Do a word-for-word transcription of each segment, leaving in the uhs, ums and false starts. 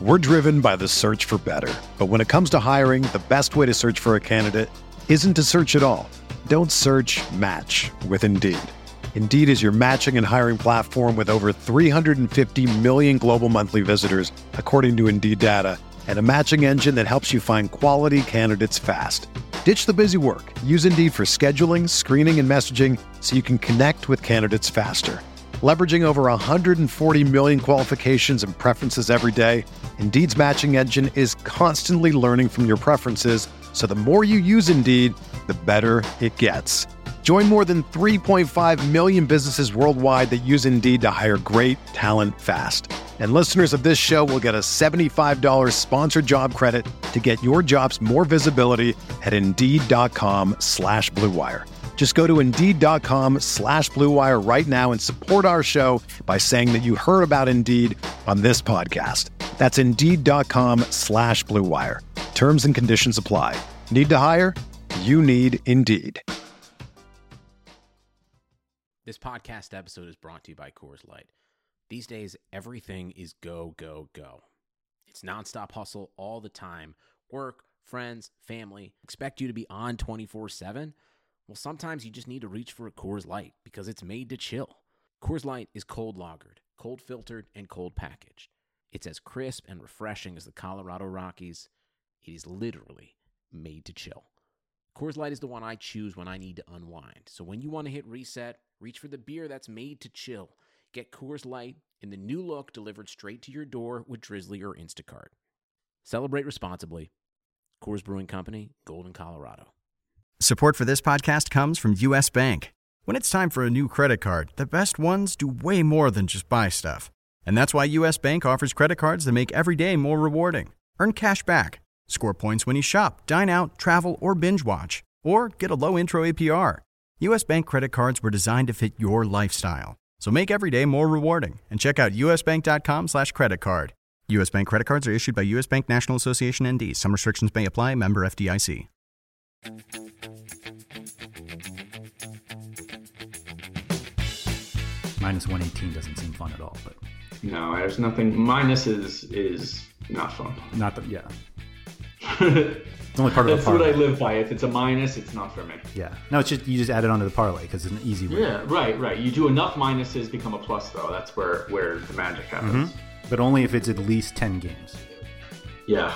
We're driven by the search for better. But when it comes to hiring, the best way to search for a candidate isn't to search at all. Don't search, match with Indeed. Indeed is your matching and hiring platform with over three hundred fifty million global monthly visitors, according to Indeed data, and a matching engine that helps you find quality candidates fast. Ditch the busy work. Use Indeed for scheduling, screening, and messaging so you can connect with candidates faster. Leveraging over one hundred forty million qualifications and preferences every day, Indeed's matching engine is constantly learning from your preferences, so the more you use Indeed, the better it gets. Join more than three point five million businesses worldwide that use Indeed to hire great talent fast. And listeners of this show will get a seventy-five dollars sponsored job credit to get your jobs more visibility at Indeed.com slash Blue Wire. Just go to Indeed.com slash Blue Wire right now and support our show by saying that you heard about Indeed on this podcast. That's Indeed.com slash Blue Wire. Terms and conditions apply. Need to hire? You need Indeed. This podcast episode is brought to you by Coors Light. These days, everything is go, go, go. It's nonstop hustle all the time. Work, friends, family, expect you to be on twenty-four seven. Well, sometimes you just need to reach for a Coors Light because it's made to chill. Coors Light is cold lagered, cold filtered, and cold packaged. It's as crisp and refreshing as the Colorado Rockies. It is literally made to chill. Coors Light is the one I choose when I need to unwind. So when you want to hit reset, reach for the beer that's made to chill. Get Coors Light in the new look delivered straight to your door with Drizzly or Instacart. Celebrate responsibly. Coors Brewing Company, Golden, Colorado. Support for this podcast comes from U S. Bank. When it's time for a new credit card, the best ones do way more than just buy stuff. And that's why U S. Bank offers credit cards that make every day more rewarding. Earn cash back, score points when you shop, dine out, travel, or binge watch, or get a low intro A P R. U S. Bank credit cards were designed to fit your lifestyle. So make every day more rewarding and check out usbank.com slash credit card. U S. Bank credit cards are issued by U S. Bank National Association N D. Some restrictions may apply. Member F D I C. Minus one eighteen doesn't seem fun at all, but no, there's nothing. Minus is is not fun. Not the yeah. It's only part of That's the parlay. what I live by. If it's a minus, it's not for me. Yeah. No, it's just you just add it onto the parlay because it's an easy win. Yeah, right, right. You do enough minuses become a plus, though. That's where where the magic happens. Mm-hmm. But only if it's at least ten games. Yeah.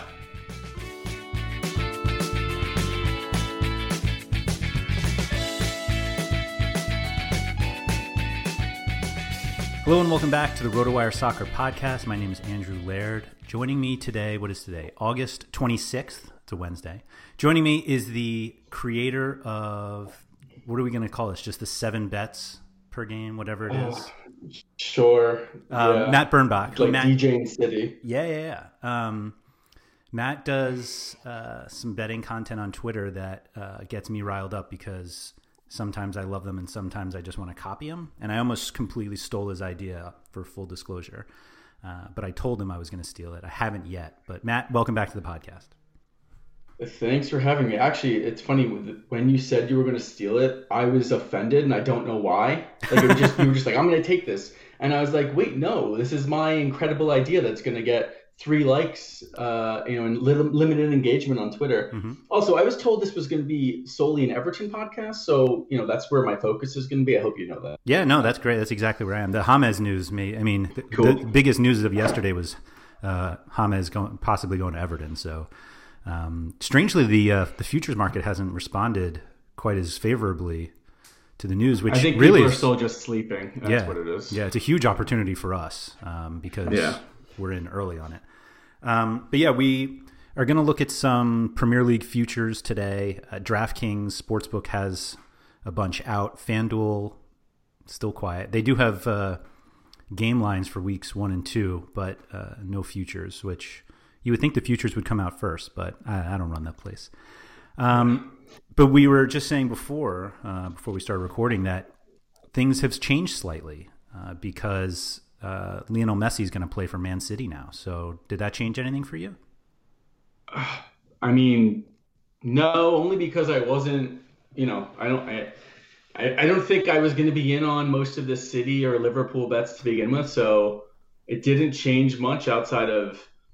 Hello and welcome back to the RotoWire Soccer Podcast. My name is Andrew Laird. Joining me today, what is today? August twenty-sixth. It's a Wednesday. Joining me is the creator of, what are we going to call this? Just the seven bets per game, whatever it is. Oh, sure. Um, yeah. Matt Bernbach. Like Matt, D J in City. Yeah, yeah, yeah. Um, Matt does uh, some betting content on Twitter that uh, gets me riled up because sometimes I love them and sometimes I just want to copy them. And I almost completely stole his idea, for full disclosure. Uh, but I told him I was going to steal it. I haven't yet. But Matt, welcome back to the podcast. Thanks for having me. Actually, it's funny when you said you were going to steal it, I was offended and I don't know why. Like it was just you were just like, I'm going to take this, and I was like, wait, no, this is my incredible idea that's going to get three likes, uh, you know, and li- limited engagement on Twitter. Mm-hmm. Also, I was told this was going to be solely an Everton podcast, so you know that's where my focus is going to be. I hope you know that. Yeah, no, that's great. That's exactly where I am. The James news, may, I mean, the, cool. the biggest news of yesterday was uh, James going, possibly going to Everton. So. Um, strangely, the uh, the futures market hasn't responded quite as favorably to the news, which I think really people is are still just sleeping. That's yeah, what it is. Yeah, it's a huge opportunity for us um, because yeah. we're in early on it. Um, but yeah, we are going to look at some Premier League futures today. Uh, DraftKings Sportsbook has a bunch out. FanDuel still quiet. They do have uh, game lines for weeks one and two, but uh, no futures, which. You would think the futures would come out first, but I, I don't run that place. Um, but we were just saying before, uh, before we started recording, that things have changed slightly uh, because uh, Lionel Messi is going to play for Man City now. So did that change anything for you? I mean, no, only because I wasn't, you know, I don't, I, I don't think I was going to be in on most of the City or Liverpool bets to begin with. So it didn't change much outside of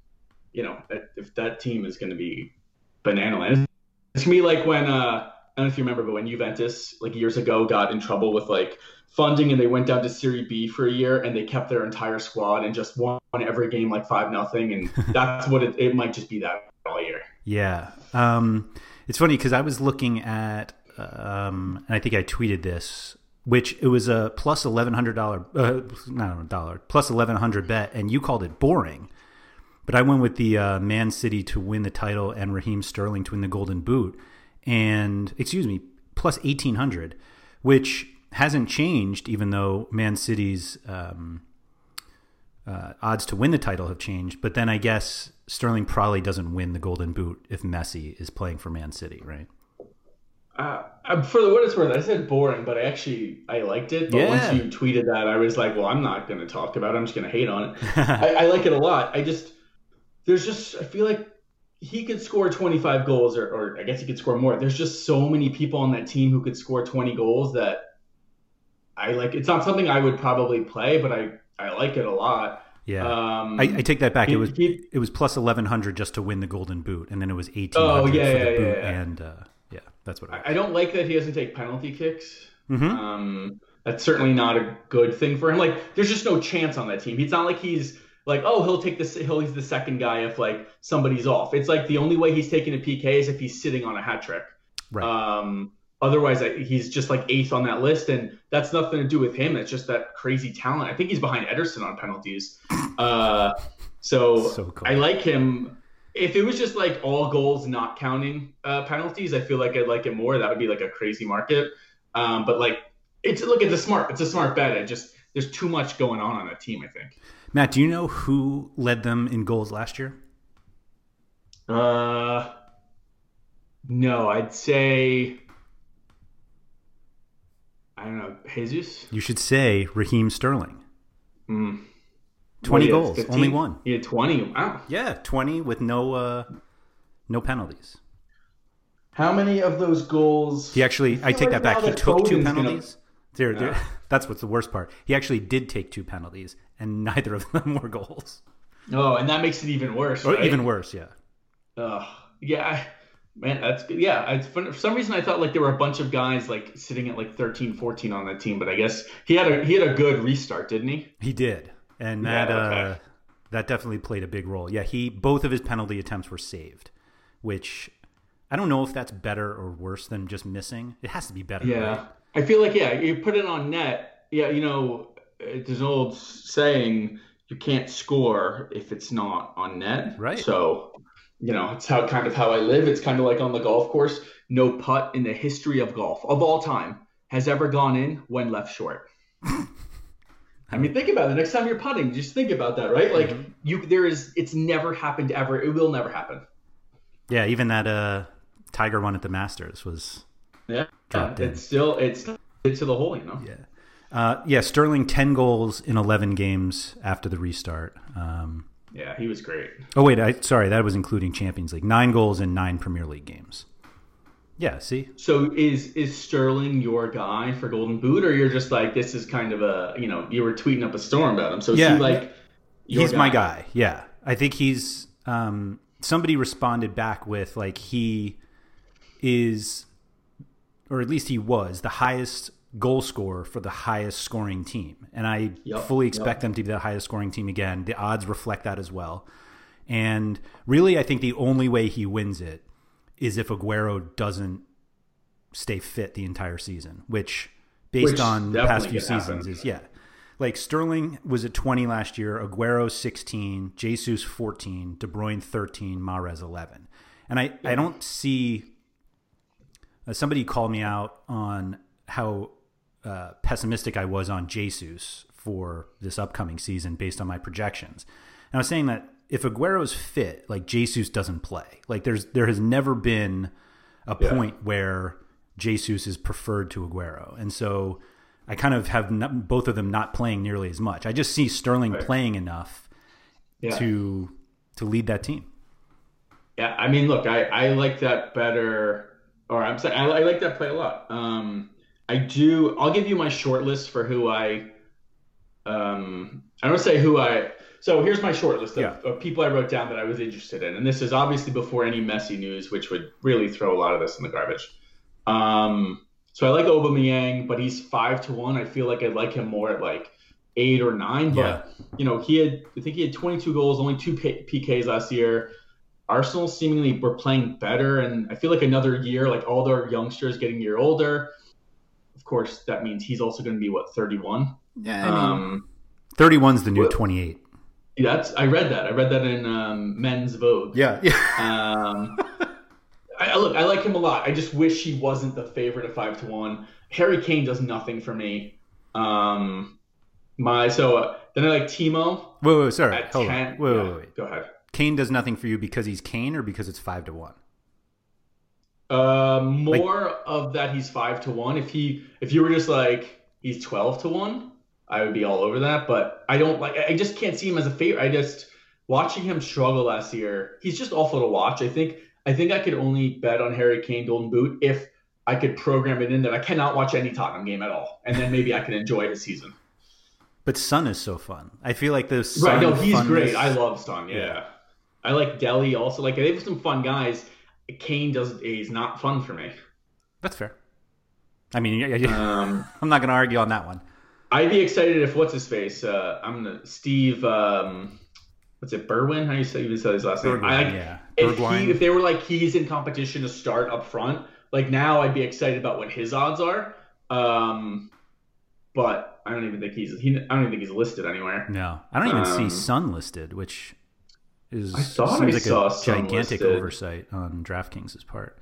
you know, if that team is going to be banana land. It's going to be like when, uh, I don't know if you remember, but when Juventus, like years ago, got in trouble with like funding and they went down to Serie B for a year and they kept their entire squad and just won every game like five nothing. And that's what it, it might just be that all year. Yeah. Um, it's funny because I was looking at, um, and I think I tweeted this, which it was a plus eleven hundred dollars, uh, not a dollar, plus eleven hundred bet, and you called it boring. But I went with the uh, Man City to win the title and Raheem Sterling to win the Golden Boot, and excuse me, plus eighteen hundred, which hasn't changed, even though Man City's um, uh, odds to win the title have changed. But then I guess Sterling probably doesn't win the Golden Boot if Messi is playing for Man City, right? Uh, for the what it's worth, I said boring, but I actually I liked it. But yeah. once you tweeted that, I was like, well, I'm not going to talk about it. I'm just going to hate on it. I, I like it a lot. I just there's just I feel like he could score twenty-five goals, or, or I guess he could score more. There's just so many people on that team who could score twenty goals that I like. It's not something I would probably play, but I, I like it a lot. Yeah, um, I, I take that back. He, it was he, it was plus eleven hundred just to win the Golden Boot, and then it was eighteen oh, hundred yeah, for yeah, the yeah, boot, yeah. and uh, yeah, that's what I, I don't like that he doesn't take penalty kicks. Mm-hmm. Um, that's certainly not a good thing for him. Like, there's just no chance on that team. It's not like he's like, oh, he'll take this. He'll he's the second guy if like somebody's off. It's like the only way he's taking a P K is if he's sitting on a hat trick. Right. Um, otherwise, I, he's just like eighth on that list, and that's nothing to do with him. It's just that crazy talent. I think he's behind Ederson on penalties. Uh, so So cool. I like him. If it was just like all goals not counting uh, penalties, I feel like I'd like it more. That would be like a crazy market. Um, but like, it's look, it's a smart, it's a smart bet. It just there's too much going on on that team, I think. Matt, do you know who led them in goals last year? Uh, no, I'd say I don't know, Jesus. You should say Raheem Sterling. Mm. Twenty What, goals, fifteen? only one. He had twenty. Wow. Yeah, twenty with no uh, no penalties. How many of those goals? He actually, I, I take like that back. now He that took two Foden's gonna- penalties. There, there, Yeah. that's what's the worst part. He actually did take two penalties, and neither of them were goals. Oh, and that makes it even worse. Or right? even worse, yeah. Ugh. Yeah, I- man, that's good. Yeah, I, for some reason I thought like there were a bunch of guys like sitting at like thirteen, fourteen on that team, but I guess he had a he had a good restart, didn't he? He did, and Yeah, that okay. uh, that definitely played a big role. Yeah, he both of his penalty attempts were saved, which I don't know if that's better or worse than just missing. It has to be better. Yeah. Right? I feel like, yeah, you put it on net. Yeah, you know, there's an old saying, you can't score if it's not on net. Right. So, you know, it's how kind of how I live. It's kind of like on the golf course. No putt in the history of golf of all time has ever gone in when left short. I mean, think about it. Next time you're putting, just think about that, right? Like Mm-hmm. you, there is, it's never happened ever. It will never happen. Yeah, even that uh, Tiger one at the Masters was Yeah. Dropped in. It's still, it's it's to the hole, you know? yeah. Uh, yeah, Sterling ten goals in eleven games after the restart. Um, Yeah, he was great. oh wait, I sorry, that was including Champions League. Nine goals in nine Premier League games. Yeah, see, So is is Sterling your guy for Golden Boot, or you're just like, this is kind of a, you know, you were tweeting up a storm about him. So is Yeah. he like your he's my guy. Yeah, I think he's. Um, somebody responded back with like he is, or at least he was the highest goal scorer for the highest scoring team, and I Yep, fully expect yep. them to be the highest scoring team again. The odds reflect that as well, and really, I think the only way he wins it is if Aguero doesn't stay fit the entire season, which based Which on the past definitely few could seasons happen. is yeah. Like Sterling was at twenty last year, Aguero sixteen, Jesus fourteen, De Bruyne thirteen, Mahrez eleven. And I, I don't see uh, somebody called me out on how uh, pessimistic I was on Jesus for this upcoming season based on my projections. And I was saying that if Aguero's fit, like Jesus doesn't play. Like there's there has never been a Yeah. point where Jesus is preferred to Aguero. And so I kind of have not, both of them not playing nearly as much. I just see Sterling Right. playing enough Yeah. to to lead that team. Yeah, I mean, look, I, I like that better, or I'm saying I, I like that play a lot. Um, I do. I'll give you my short list for who I um, I don't say who I. So here's my short list of, Yeah. of people I wrote down that I was interested in, and this is obviously before any Messi news, which would really throw a lot of this in the garbage. Um, so I like Aubameyang, but he's five to one. I feel like I'd like him more at like eight or nine. But Yeah. you know, he had I think he had twenty-two goals, only two P- PKs last year. Arsenal seemingly were playing better, and I feel like another year, like all their youngsters getting a year older. Of course, that means he's also going to be what thirty-one. Yeah, I mean, Um, thirty-one's the new well- twenty-eight. that's I read that. I read that in um, Men's Vogue. Yeah, yeah. Um, I, I look, I like him a lot. I just wish he wasn't the favorite at five to one. Harry Kane does nothing for me. Um, my so uh, then I like Timo Wait, wait, sorry. at Hold ten. on. Wait, Yeah, wait, wait. Go ahead. Kane does nothing for you because he's Kane or because it's five to one? Uh, more of that. He's five to one. If he, if you were just like he's twelve to one, I would be all over that. But I don't like. I just can't see him as a favorite. I just watching him struggle last year. He's just awful to watch. I think. I think I could only bet on Harry Kane Golden Boot if I could program it in that I cannot watch any Tottenham game at all, and then maybe I can enjoy his season. But Son is so fun. I feel like the Son Right? No, he's funness- great. I love Son. Yeah. Yeah. I like Delhi also. Like they have some fun guys. Kane does. He's not fun for me. That's fair. I mean, yeah, yeah. Um, I'm not going to argue on that one. I'd be excited if what's his face. Uh, I'm gonna Steve. Um, what's it? Berwin? How do you say even say his last name? Bergwijn, I, like, yeah. If, Bergwijn. he, if they were like he's in competition to start up front, like now I'd be excited about what his odds are. Um, but I don't even think he's. He, I don't even think he's listed anywhere. No, I don't even Um, see Son listed, which is I thought seems I like saw a Son gigantic listed. oversight on DraftKings' part,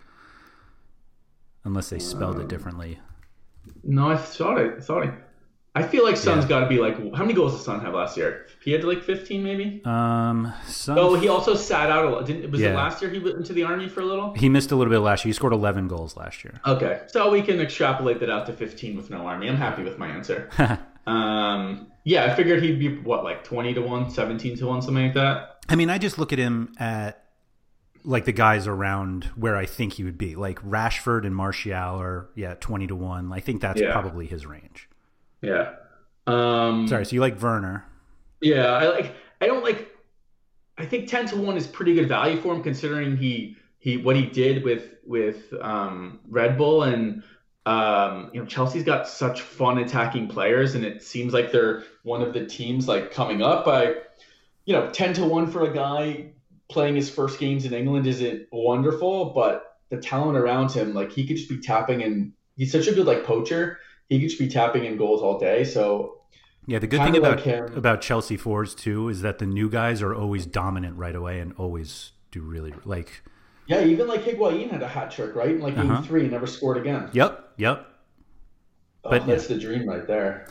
unless they spelled Um, it differently. No, I thought it. I thought it. I feel like Son's Yeah. got to be like. How many goals does Son have last year? He had like fifteen, maybe. Um, Son, Oh, he also sat out a lot. Didn't was it Yeah. last year he went into the army for a little? he missed a little bit last year. He scored eleven goals last year. Okay, so we can extrapolate that out to fifteen with no army. I'm happy with my answer. um, yeah, I figured he'd be what, like twenty to one, seventeen to one, something like that. I mean, I just look at him at like the guys around where I think he would be. Like Rashford and Martial are yeah twenty to one. I think that's Yeah. probably his range. Yeah. Um, Sorry, so you like Werner? Yeah, I like. I don't like. I think ten to one is pretty good value for him, considering he he what he did with with um, Red Bull, and um, you know Chelsea's got such fun attacking players, and it seems like they're one of the teams like coming up. I, you know, ten to one for a guy playing his first games in England isn't wonderful, but the talent around him, like he could just be tapping, and he's such a good like poacher. He could just be tapping in goals all day. So. Yeah, the good Kinda thing about like him. about Chelsea forwards too is that the new guys are always dominant right away and always do really like. Yeah, even like Higuain had a hat trick, right? In like game Uh-huh. three, and never scored again. Yep, yep. Oh, But- that's the dream right there.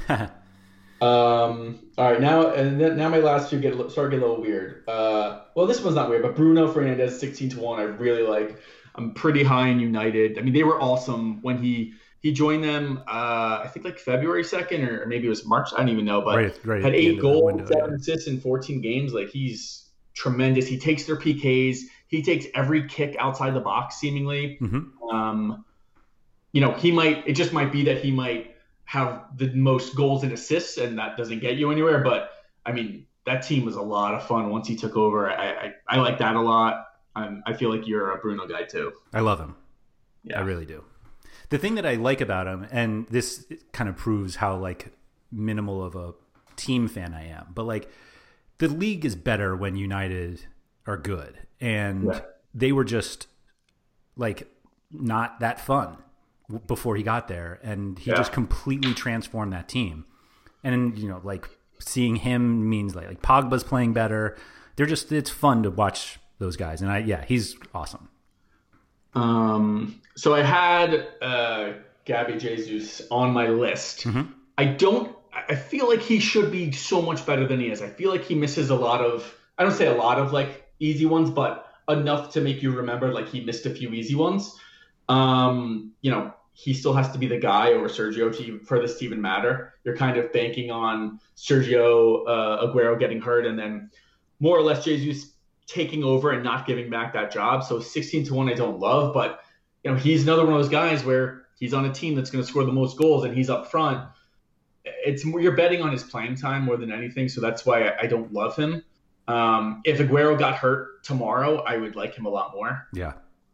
Um, all right, now and then, now my last two get a li- start to get a little weird. Uh, well, this one's not weird, but Bruno Fernandes sixteen to one. I really like. I'm pretty high in United. I mean, they were awesome when he he joined them. Uh, I think like February second, or maybe it was March. I don't even know, but Right- right at had the eight end of that goals, window, seven yeah. assists in fourteen games. Like he's tremendous. He takes their P Ks. He takes every kick outside the box, seemingly. hmm Um, you know, he might. It just might be that he might have the most goals and assists, and that doesn't get you anywhere. But I mean, that team was a lot of fun once he took over. I I, I like that a lot. Um, I feel like you're a Bruno guy too. I love him. Yeah. I really do. The thing that I like about him, and this kind of proves how like minimal of a team fan I am, but like the league is better when United are good, and Yeah. they were just like not that fun w- before he got there, and he Yeah. just completely transformed that team. And you know, like seeing him means like like Pogba's playing better. They're just it's fun to watch those guys, and I yeah, he's awesome. Um, so I had uh, Gabby Jesus on my list. Mm-hmm. I don't. I feel like he should be so much better than he is. I feel like he misses a lot of. I don't say a lot of like easy ones, but enough to make you remember like he missed a few easy ones. Um, you know, he still has to be the guy over Sergio to, for this to even matter. You're kind of banking on Sergio uh, Aguero getting hurt, and then more or less Jesus taking over and not giving back that job. So sixteen to one I don't love, but you know, he's another one of those guys where he's on a team that's going to score the most goals and he's up front. it's more, you're betting on his playing time more than anything. So that's why I, I don't love him. Um, if Aguero got hurt tomorrow, I would like him a lot more. Yeah.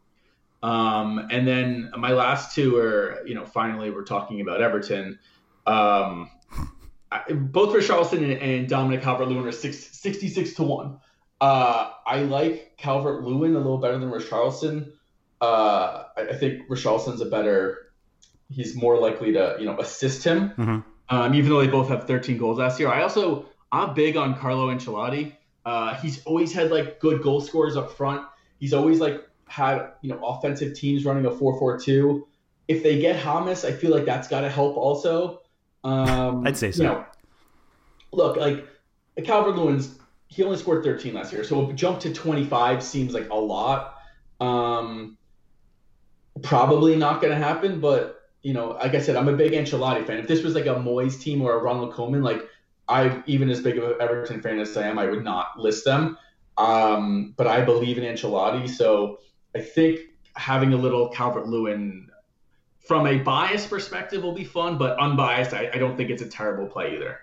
Um, and then my last two are, you know, finally we're talking about Everton. Um, I, both Richarlison and, and Dominic Calvert-Lewin are six, sixty-six to one. Uh, I like Calvert-Lewin a little better than Richarlison. Uh, I, I think Richarlison's a better, he's more likely to, you know, assist him. Mm-hmm. Um, even though they both have thirteen goals last year. I also, I'm big on Carlo Ancelotti. Uh, he's always had like good goal scorers up front. He's always like had, you know, offensive teams running a four four two. If they get James, I feel like that's got to help also. Um, I'd say so. You know, look, like Calvert-Lewin's, he only scored thirteen last year, so a jump to twenty-five seems like a lot. Um, probably not going to happen, but you know, like I said, I'm a big Ancelotti fan. If this was like a Moyes team or a Ronald Koeman, like I, even as big of an Everton fan as I am, I would not list them. Um, but I believe in Ancelotti, so I think having a little Calvert-Lewin from a biased perspective will be fun, but unbiased, I, I don't think it's a terrible play either.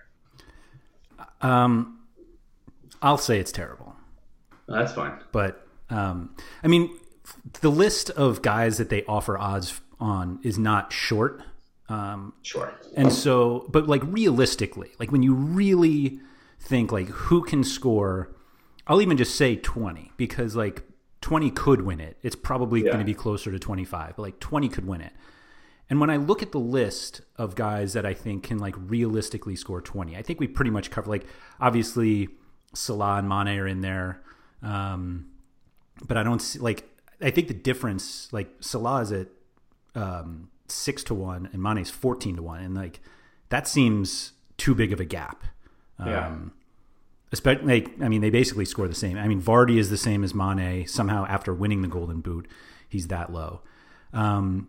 Um, I'll say it's terrible. That's fine. But, um, I mean, the list of guys that they offer odds on is not short. Um, sure. And so, but like realistically, like when you really think like who can score, I'll even just say twenty, because like twenty could win it. It's probably Yeah. going to be closer to twenty-five, but like twenty could win it. And when I look at the list of guys that I think can like realistically score twenty, I think we pretty much cover, like obviously Salah and Mane are in there. Um, but I don't see, like, I think the difference, like Salah is at um, six to one and Mane's fourteen to one. And like, that seems too big of a gap. Um, Yeah. Especially, like, I mean, they basically score the same. I mean, Vardy is the same as Mane. Somehow, after winning the Golden Boot, he's that low. Um,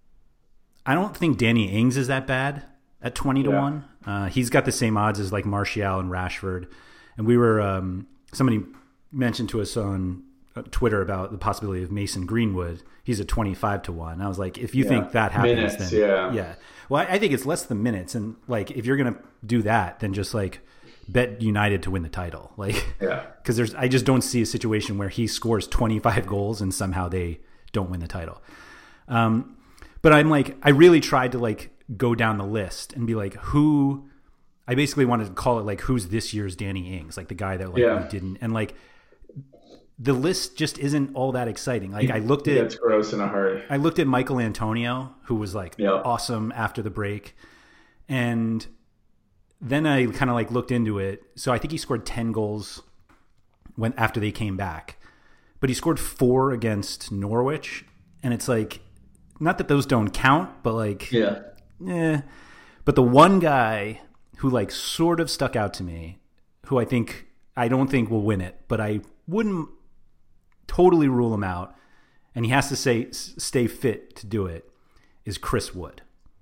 I don't think Danny Ings is that bad at twenty to Yeah. one. Uh, he's got the same odds as like Martial and Rashford. And we were um, somebody mentioned to us on Twitter about the possibility of Mason Greenwood. He's at twenty-five to one. I was like, if you Yeah. think that happens, Minutes, then yeah. yeah. Well, I, I think it's less than minutes, and like if you're gonna do that, then just like bet United to win the title, like Yeah. because there's I just don't see a situation where he scores twenty-five goals and somehow they don't win the title. Um, but I'm like, I really tried to like go down the list and be like, who. I basically wanted to call it like, who's this year's Danny Ings, like the guy that like Yeah. we didn't, and like the list just isn't all that exciting. Like I looked at, It's gross in a hurry. I looked at Michael Antonio, who was like Yeah. awesome after the break, and then I kind of like looked into it. So I think he scored ten goals when after they came back, but he scored four against Norwich, and it's like, not that those don't count, but like, Yeah. eh. But the one guy who like sort of stuck out to me, who I think I don't think will win it, but I wouldn't totally rule him out, and he has to say stay fit to do it, is Chris Wood.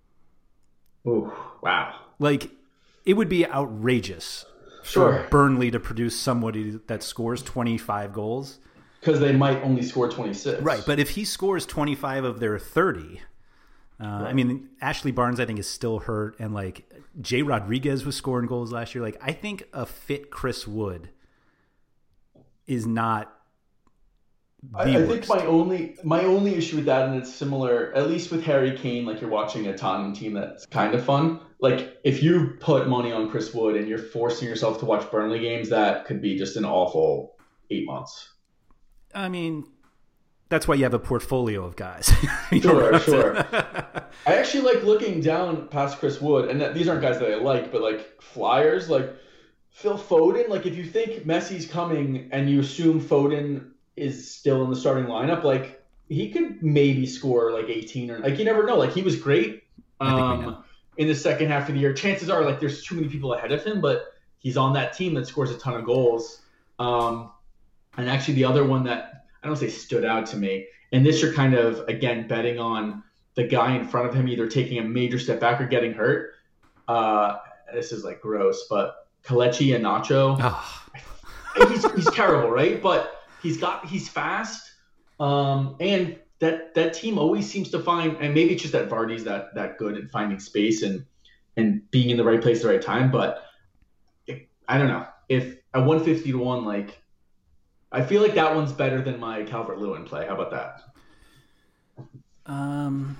Ooh, wow. Like, it would be outrageous Sure. for Burnley to produce somebody that scores twenty-five goals. Because they might only score twenty-six. Right, but if he scores twenty-five of their thirty, uh, I mean, Ashley Barnes, I think, is still hurt, and like Jay Rodriguez was scoring goals last year. Like, I think a fit Chris Wood is not the I, I worst. think my only my only issue with that, and it's similar, at least with Harry Kane, like you're watching a Tottenham team that's kind of fun. Like if you put money on Chris Wood and you're forcing yourself to watch Burnley games, that could be just an awful eight months. I mean, that's why you have a portfolio of guys. You don't Sure, have to- sure. I actually like looking down past Chris Wood, and that, these aren't guys that I like, but like flyers, like Phil Foden. Like if you think Messi's coming and you assume Foden is still in the starting lineup, like he could maybe score like eighteen or like you never know. Like he was great I think we um, know. in the second half of the year. Chances are like there's too many people ahead of him, but he's on that team that scores a ton of goals. Um, and actually the other one that I don't say stood out to me, and this you're kind of again betting on the guy in front of him either taking a major step back or getting hurt. Uh, this is like gross, but Kelechi Iheanacho, Ah, he's he's terrible, right? But he's got he's fast, um, and that that team always seems to find, and maybe it's just that Vardy's that that good at finding space, and and being in the right place at the right time. But it, I don't know if at one fifty to one, like I feel like that one's better than my Calvert-Lewin play. How about that? Um.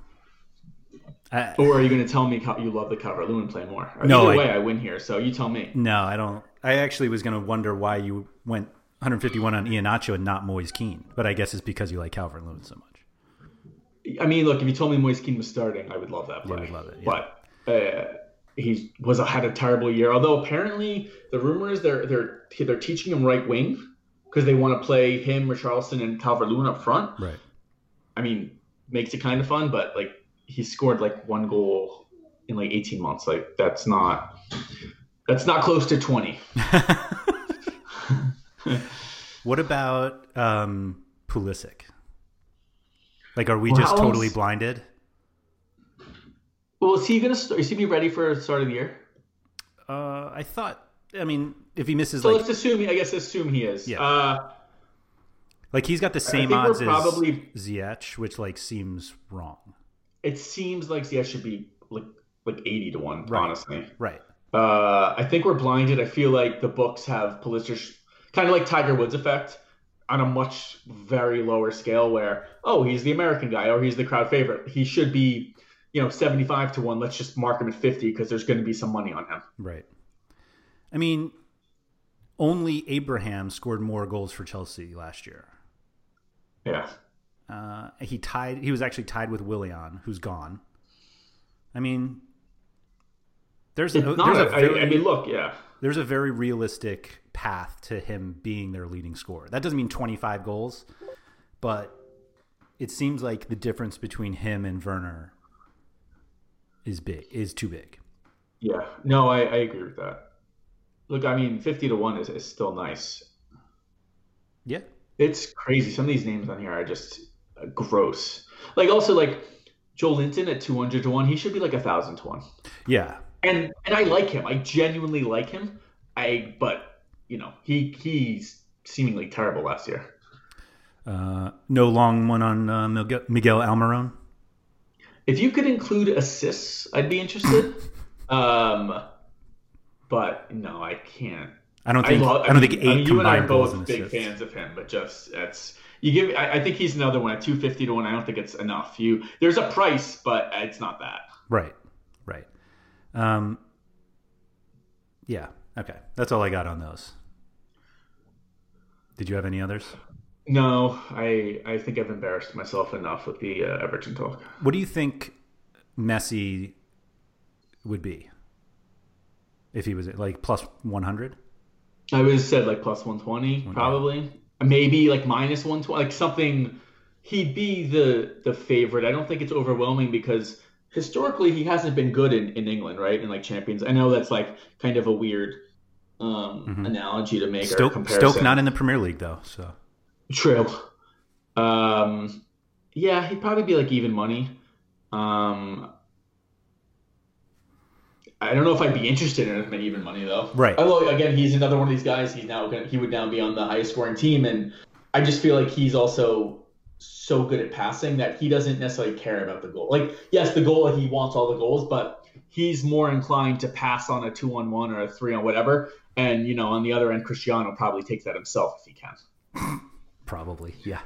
I, or are you going to tell me you love the Calvert-Lewin play more? No, Either I, way, I win here. So you tell me. No, I don't. I actually was going to wonder why you went one fifty-one on Iheanacho and not Moise Kean, but I guess it's because you like Calvert-Lewin so much. I mean, look, if you told me Moise Kean was starting, I would love that play. Yeah, I would love it. Yeah. But uh, he was had a terrible year. Although apparently the rumor is they're they're they're teaching him right wing because they want to play him, Richarlison, and Calvert-Lewin up front. Right. I mean, makes it kind of fun, but like he scored like one goal in like eighteen months. Like that's not that's not close to twenty. What about um, Pulisic? Like, are we well, just totally blinded? Well, is he gonna start, is he be ready for the start of the year? Uh, I thought. I mean, if he misses, so like, let's assume. I guess assume he is. Yeah. Uh, like he's got the same odds probably, as Ziyech, which like seems wrong. It seems like Ziyech should be like like eighty to one. Right. Honestly, right. Uh, I think we're blinded. I feel like the books have Pulisic kind of like Tiger Woods effect on a much very lower scale. Where oh, he's the American guy or he's the crowd favorite. He should be, you know, seventy-five to one. Let's just mark him at fifty because there's going to be some money on him. Right. I mean, only Abraham scored more goals for Chelsea last year. Yeah. Uh, he tied. He was actually tied with Willian, who's gone. I mean, there's a, not, there's a very, I, I mean, look, yeah. There's a very realistic path to him being their leading scorer. That doesn't mean twenty-five goals, but it seems like the difference between him and Werner is big. Is too big. Yeah. No, I, I agree with that. Look, I mean, fifty to one is, is still nice. Yeah. It's crazy. Some of these names on here are just uh, gross. Like also like Joe Linton at two hundred to one, he should be like one thousand to one. Yeah. And and I like him. I genuinely like him. I but, you know, he he's seemingly terrible last year. Uh, no long one on uh, Miguel, Miguel Almiron. If you could include assists, I'd be interested. um But no, I can't. I don't think. I, love, I, I don't mean, think eight I mean, you and I are both big assists. Fans of him, but just that's you give. I, I think he's another one at two fifty to one. I don't think it's enough. You there's a price, but it's not that. Right, right. Um. Yeah. Okay. That's all I got on those. Did you have any others? No, I I think I've embarrassed myself enough with the uh, Everton talk. What do you think Messi would be if he was like plus one hundred? I would have said like plus one twenty, probably. Maybe like minus one twenty, like something. He'd be the the favorite. I don't think it's overwhelming because historically he hasn't been good in, in England, right? In like Champions. I know that's like kind of a weird um, mm-hmm. analogy to make. Stoke, or comparison. Stoke not in the Premier League though, so. True. Um, yeah, he'd probably be like even money. Um, I don't know if I'd be interested in him at even money though. Right. Although again, he's another one of these guys. He's now gonna, he would now be on the highest scoring team, and I just feel like he's also so good at passing that he doesn't necessarily care about the goal. Like, yes, the goal, he wants all the goals, but he's more inclined to pass on a two on one or a three on whatever. And you know, on the other end, Cristiano probably takes that himself if he can. Probably, yeah.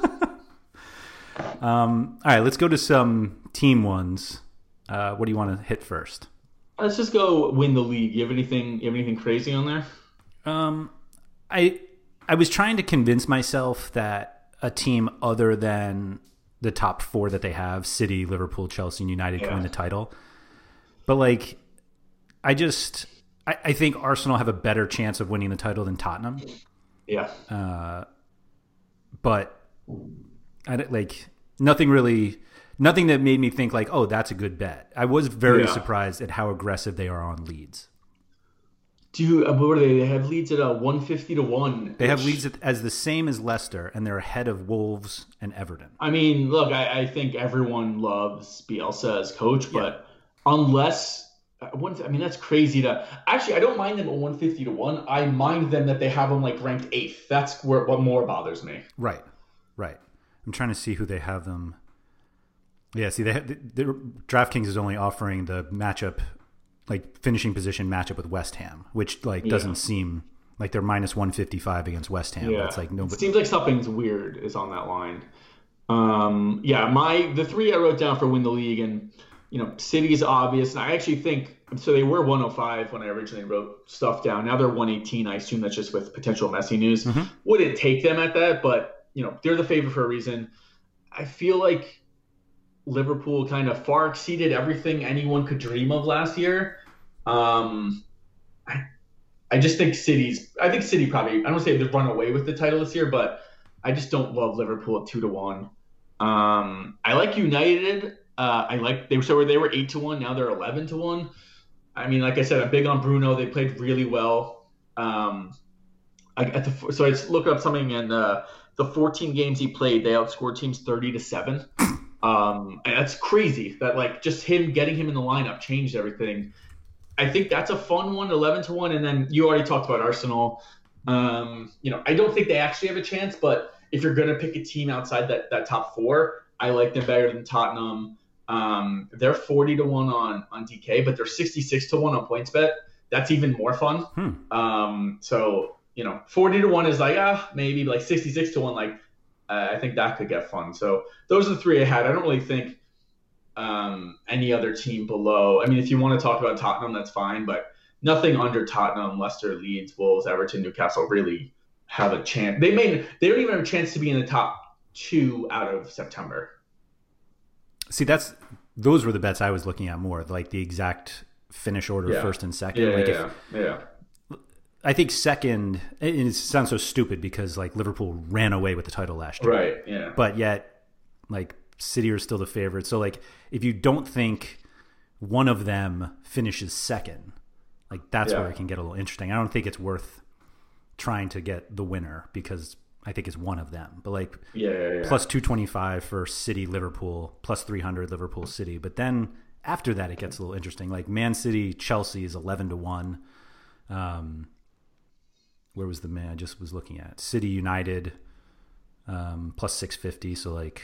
um, all right, let's go to some team ones. Uh, what do you want to hit first? Let's just go win the league. You have anything? You have anything crazy on there? Um, I I was trying to convince myself that a team other than the top four that they have, City, Liverpool, Chelsea, and United, yeah. can win the title. But like, I just I, I think Arsenal have a better chance of winning the title than Tottenham. Yeah. Uh, but I like nothing really. Nothing that made me think like, oh, that's a good bet. I was very yeah. surprised at how aggressive they are on Leeds. Do you, what are they? They have Leeds at a one fifty to one. They which, have Leeds as the same as Leicester, and they're ahead of Wolves and Everton. I mean, look, I, I think everyone loves Bielsa as coach, but yeah. unless, I mean, that's crazy to, actually, I don't mind them at one fifty to one. I mind them that they have them like ranked eighth. That's where, what more bothers me. Right, right. I'm trying to see who they have them. Yeah, see, they, they, they, DraftKings is only offering the matchup, like finishing position matchup with West Ham, which like doesn't yeah. seem like they're minus one fifty-five against West Ham. Yeah, it's like nobody. It seems like something's weird is on that line. Um, yeah, my the three I wrote down for win the league, and you know, City is obvious, and I actually think so. They were one oh five when I originally wrote stuff down. Now they're one eighteen. I assume that's just with potential Messi news. Mm-hmm. Wouldn't take them at that, but you know, they're the favorite for a reason. I feel like Liverpool kind of far exceeded everything anyone could dream of last year. Um, I, I just think City's. I think City probably. I don't say they've run away with the title this year, but I just don't love Liverpool at two to one. Um, I like United. Uh, I like they were so they were eight to one. Now they're eleven to one. I mean, like I said, I'm big on Bruno. They played really well. Um, I, at the, so I just looked up something, and uh, the fourteen games he played, they outscored teams thirty to seven. Um, and that's crazy. That like just him getting him in the lineup changed everything. I think that's a fun one, eleven to one. And then you already talked about Arsenal. Um, you know, I don't think they actually have a chance, but if you're going to pick a team outside that, that top four, I like them better than Tottenham. Um, they're forty to one on, on D K, but they're sixty-six to one on PointsBet. That's even more fun. Hmm. Um, so, you know, forty to one is like, ah, maybe like sixty-six to one. Like, uh, I think that could get fun. So those are the three I had. I don't really think um, any other team below. I mean, if you want to talk about Tottenham, that's fine, but nothing under Tottenham, Leicester, Leeds, Wolves, Everton, Newcastle really have a chance. They may, they don't even have a chance to be in the top two out of September. See, that's those were the bets I was looking at more, like the exact finish order, yeah. first and second. Yeah, like yeah, if, yeah. I think second. And it sounds so stupid because like Liverpool ran away with the title last year, right? Yeah. But yet, like City are still the favorite. So like, if you don't think one of them finishes second, like that's yeah. where it can get a little interesting. I don't think it's worth trying to get the winner because I think it's one of them, but like yeah, yeah, yeah. plus two twenty-five for City, Liverpool, plus three hundred Liverpool, City. But then after that, it gets a little interesting. Like Man City, Chelsea is eleven to one. Um, where was the man I just was looking at? City, United, um, plus six fifty. So like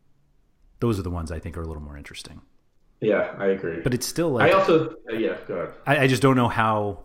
those are the ones I think are a little more interesting. Yeah, I agree. But it's still like, I also, yeah, go ahead. I, I just don't know how,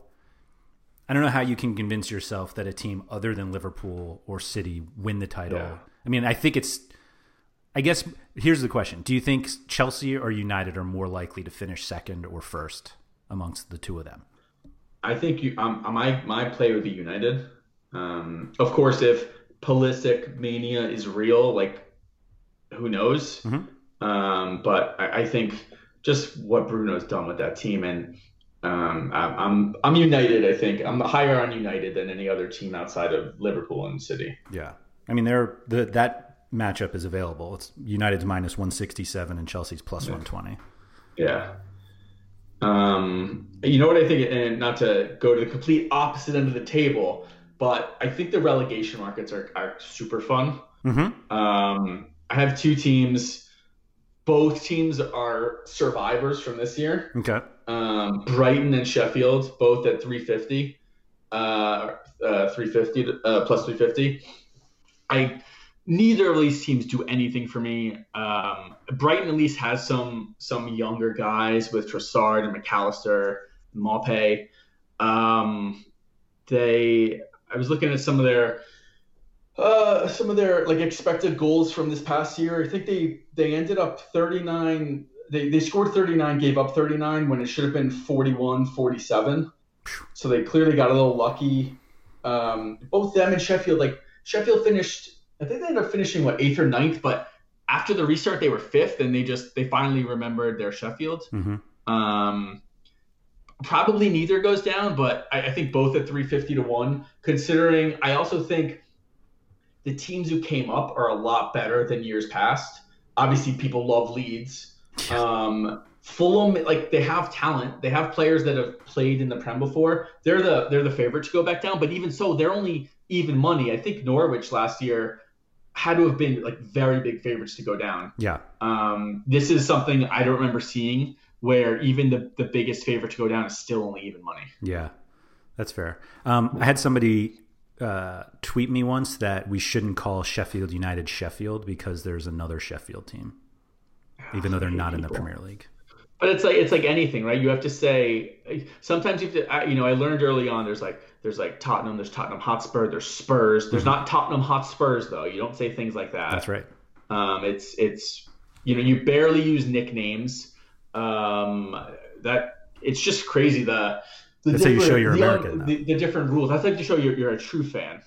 I don't know how you can convince yourself that a team other than Liverpool or City win the title. Yeah. I mean, I think it's, I guess, here's the question. Do you think Chelsea or United are more likely to finish second or first amongst the two of them? I think you, um, my, my play would be United. Um, of course, if Pulisic mania is real, like, who knows? Mm-hmm. Um, but I, I think just what Bruno's done with that team, and um, I'm, I'm I'm United. I think I'm higher on United than any other team outside of Liverpool and City. Yeah, I mean, they're the that matchup is available. It's United's minus one sixty-seven and Chelsea's plus yeah. one twenty. Yeah. Um, you know what I think, and not to go to the complete opposite end of the table, but I think the relegation markets are, are super fun. Mm-hmm. Um, I have two teams. Both teams are survivors from this year. Okay. Um, Brighton and Sheffield, both at three fifty, uh, uh, three fifty uh, plus three fifty. I neither of these teams do anything for me. Um, Brighton at least has some some younger guys with Trossard and McAllister, Maupay. Um, they, I was looking at some of their. Uh, some of their like expected goals from this past year. I think they they ended up thirty-nine. They they scored thirty-nine, gave up thirty-nine when it should have been forty-one, forty-seven. So they clearly got a little lucky. Um, both them and Sheffield, like Sheffield finished. I think they ended up finishing what eighth or ninth, but after the restart they were fifth, and they just they finally remembered their Sheffield. Mm-hmm. Um, probably neither goes down, but I, I think both at three fifty to one. Considering, I also think the teams who came up are a lot better than years past. Obviously, people love Leeds. Um, Fulham, like they have talent. They have players that have played in the Prem before. They're the they're the favorite to go back down. But even so, they're only even money. I think Norwich last year had to have been like very big favorites to go down. Yeah. Um, this is something I don't remember seeing where even the the biggest favorite to go down is still only even money. Yeah, that's fair. Um, I had somebody uh, tweet me once that we shouldn't call Sheffield United Sheffield because there's another Sheffield team. even though they're not in the people. Premier League. But it's like it's like anything, right? You have to say. Sometimes you have to. I, you know, I learned early on. There's like there's like Tottenham. There's Tottenham Hotspur. There's Spurs. There's mm-hmm. not Tottenham Hotspurs though. You don't say things like that. That's right. Um, it's it's you know you barely use nicknames. Um, that it's just crazy the. the That's how you show you're the, American. The, the different rules. That's like to show you're you're a true fan.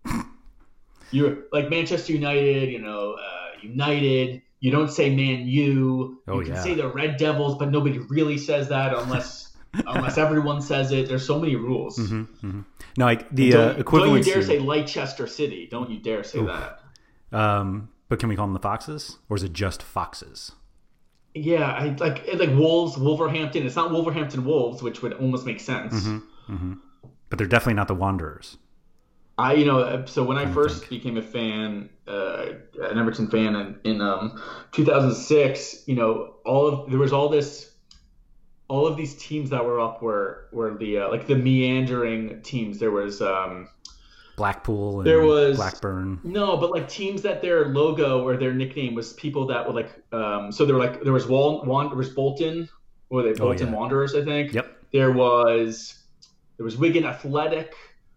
You're like Manchester United. You know, uh, United. You don't say Man U. Oh, you can yeah. say the Red Devils, but nobody really says that unless unless everyone says it. There's so many rules. Mm-hmm, mm-hmm. No, like the don't, uh, equivalency. Don't you dare say Leicester City. Don't you dare say Oof. that. Um, but can we call them the Foxes, or is it just Foxes? Yeah, I like like Wolves, Wolverhampton. It's not Wolverhampton Wolves, which would almost make sense. Mm-hmm, mm-hmm. But they're definitely not the Wanderers. I, you know, so when I, I first think. became a fan, uh, an Everton fan in, in um, two thousand six, you know, all of there was all this, all of these teams that were up were were the uh, like the meandering teams. There was um, Blackpool and there was Blackburn. No, but like teams that their logo or their nickname was people that were like, um, so there were like there was Wal, Wan, there was Bolton, or they Bolton oh, yeah. Wanderers, I think. Yep. There was there was Wigan Athletic.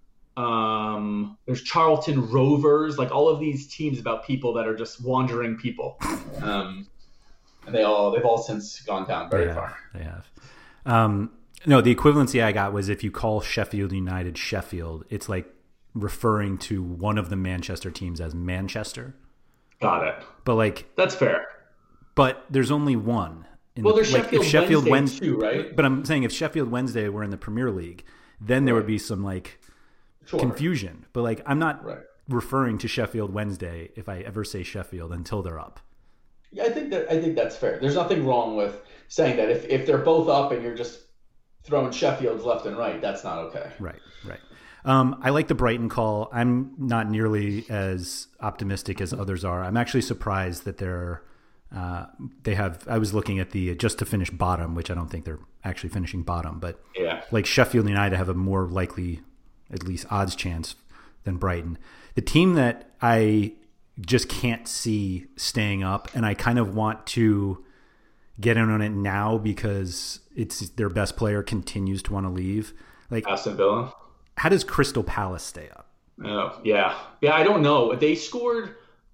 Um, there's Charlton Rovers, like all of these teams about people that are just wandering people. Um, and they all, they've all since gone down very they far. Have, they have. Um, no, the equivalency I got was if you call Sheffield United Sheffield, it's like referring to one of the Manchester teams as Manchester. Got it. But like, that's fair. But there's only one. In well, the, there's like, Sheffield, if Sheffield Wednesday, Wednesday too, right? But I'm saying if Sheffield Wednesday were in the Premier League, then there right. would be some like, Sure. confusion, but like I'm not right. referring to Sheffield Wednesday if I ever say Sheffield until they're up. Yeah, I think that I think that's fair. There's nothing wrong with saying that if, if they're both up and you're just throwing Sheffields left and right, that's not okay. Right, right. Um, I like the Brighton call. I'm not nearly as optimistic as others are. I'm actually surprised that they're uh, they have. I was looking at the just to finish bottom, which I don't think they're actually finishing bottom, but yeah, like Sheffield United have a more likely, at least odds chance than Brighton. The team that I just can't see staying up, and I kind of want to get in on it now because it's their best player continues to want to leave. Like Aston Villa. How does Crystal Palace stay up? Oh, yeah. Yeah, I don't know. They scored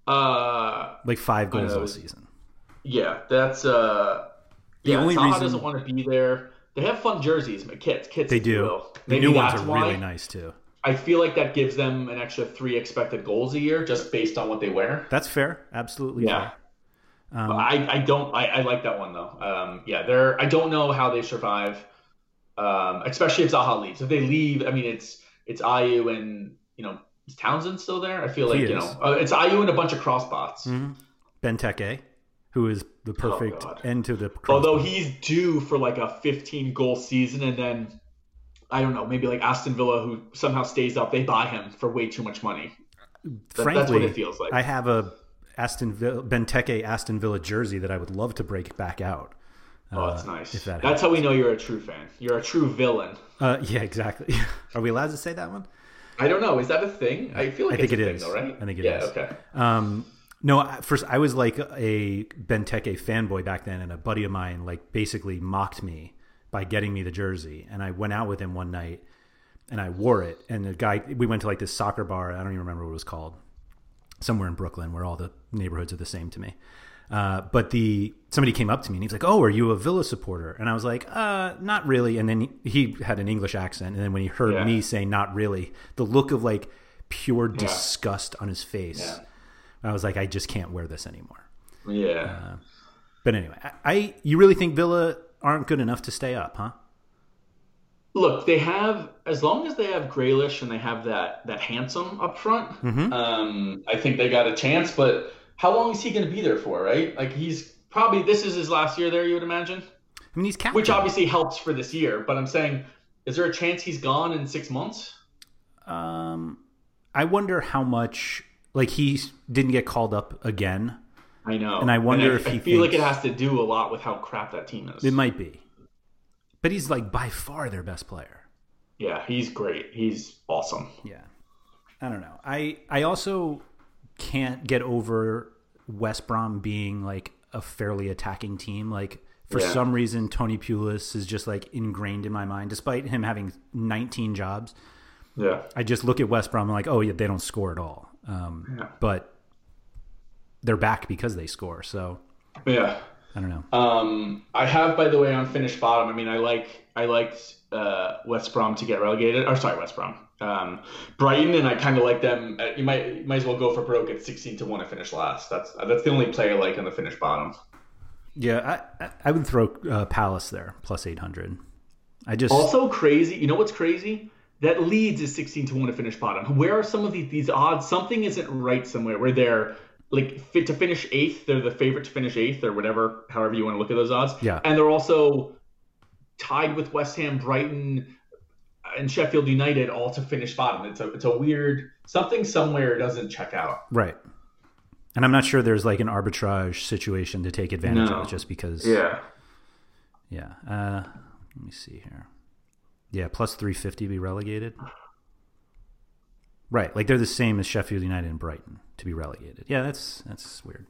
uh like five goals all season. Yeah, that's uh the yeah, only Zaha reason doesn't want to be there. They have fun jerseys, but kits, kits. They do. The new ones are really nice too. I feel like that gives them an extra three expected goals a year just based on what they wear. That's fair. Absolutely yeah. fair. Um, I, I don't I, I like that one though. Um, yeah, they're I don't know how they survive, um, especially if Zaha leaves. If they leave, I mean it's it's Ayew and you know is Townsend still there? I feel like you know uh, it's Ayew and a bunch of crossbots. Mm-hmm. Benteke, who is the perfect oh, end to the. Although he's due for like a fifteen goal season, and then I don't know, maybe like Aston Villa, who somehow stays up, they buy him for way too much money. That, Frankly, that's what it feels like. I have a Aston Villa, Benteke Aston Villa jersey that I would love to break back out. Oh, that's uh, nice. If that that's happens. how we know you're a true fan. You're a true villain. Uh, yeah, exactly. Are we allowed to say that one? I don't know. Is that a thing? I feel like I think it's it a thing, is. Though, right? I think it yeah, is. Okay. Um, no, first I was like a Benteke fanboy back then, and a buddy of mine like basically mocked me by getting me the jersey, and I went out with him one night, and I wore it, and the guy we went to like this soccer bar. I don't even remember what it was called, somewhere in Brooklyn, where all the neighborhoods are the same to me. Uh, but the somebody came up to me and he's like, "Oh, are you a Villa supporter?" And I was like, "Uh, not really." And then he, he had an English accent, and then when he heard yeah. me say "not really," the look of like pure yeah. disgust on his face, yeah. I was like, "I just can't wear this anymore." Yeah. Uh, but anyway, I, I you really think Villa aren't good enough to stay up, huh? Look, they have, as long as they have Grealish and they have that that handsome up front, mm-hmm. um, I think they got a chance. But how long is he going to be there for, right? Like he's probably, this is his last year there, you would imagine? I mean, he's captain. Which obviously helps for this year. But I'm saying, is there a chance he's gone in six months? Um, I wonder how much, like he didn't get called up again. I know. And I wonder and I, if he I feel thinks, like it has to do a lot with how crap that team is. It might be. But he's like by far their best player. Yeah, he's great. He's awesome. Yeah. I don't know. I, I also can't get over West Brom being like a fairly attacking team. Like for Yeah. some reason, Tony Pulis is just like ingrained in my mind, despite him having nineteen jobs. Yeah. I just look at West Brom, I'm like, oh yeah, they don't score at all. Um, Yeah. But they're back because they score. So Yeah. I don't know. Um, I have, by the way, on finished bottom. I mean, I like I liked uh, West Brom to get relegated. Or sorry, West Brom, um, Brighton, and I kind of like them. Uh, you might you might as well go for broke at sixteen to one to finish last. That's that's the only play I like on the finished bottom. Yeah, I, I would throw uh, Palace there plus eight hundred. I just Also crazy. You know what's crazy? That Leeds is sixteen to one to finish bottom. Where are some of these, these odds? Something isn't right somewhere. Where they're like fit to finish eighth. They're the favorite to finish eighth or whatever. However you want to look at those odds. Yeah. And they're also tied with West Ham, Brighton, and Sheffield United all to finish bottom. It's a it's a weird something somewhere doesn't check out. right. And I'm not sure there's like an arbitrage situation to take advantage No. of just because. Yeah. Yeah. Uh, let me see here. Yeah, plus three fifty be relegated. Right, like they're the same as Sheffield United and Brighton to be relegated. Yeah, that's that's weird.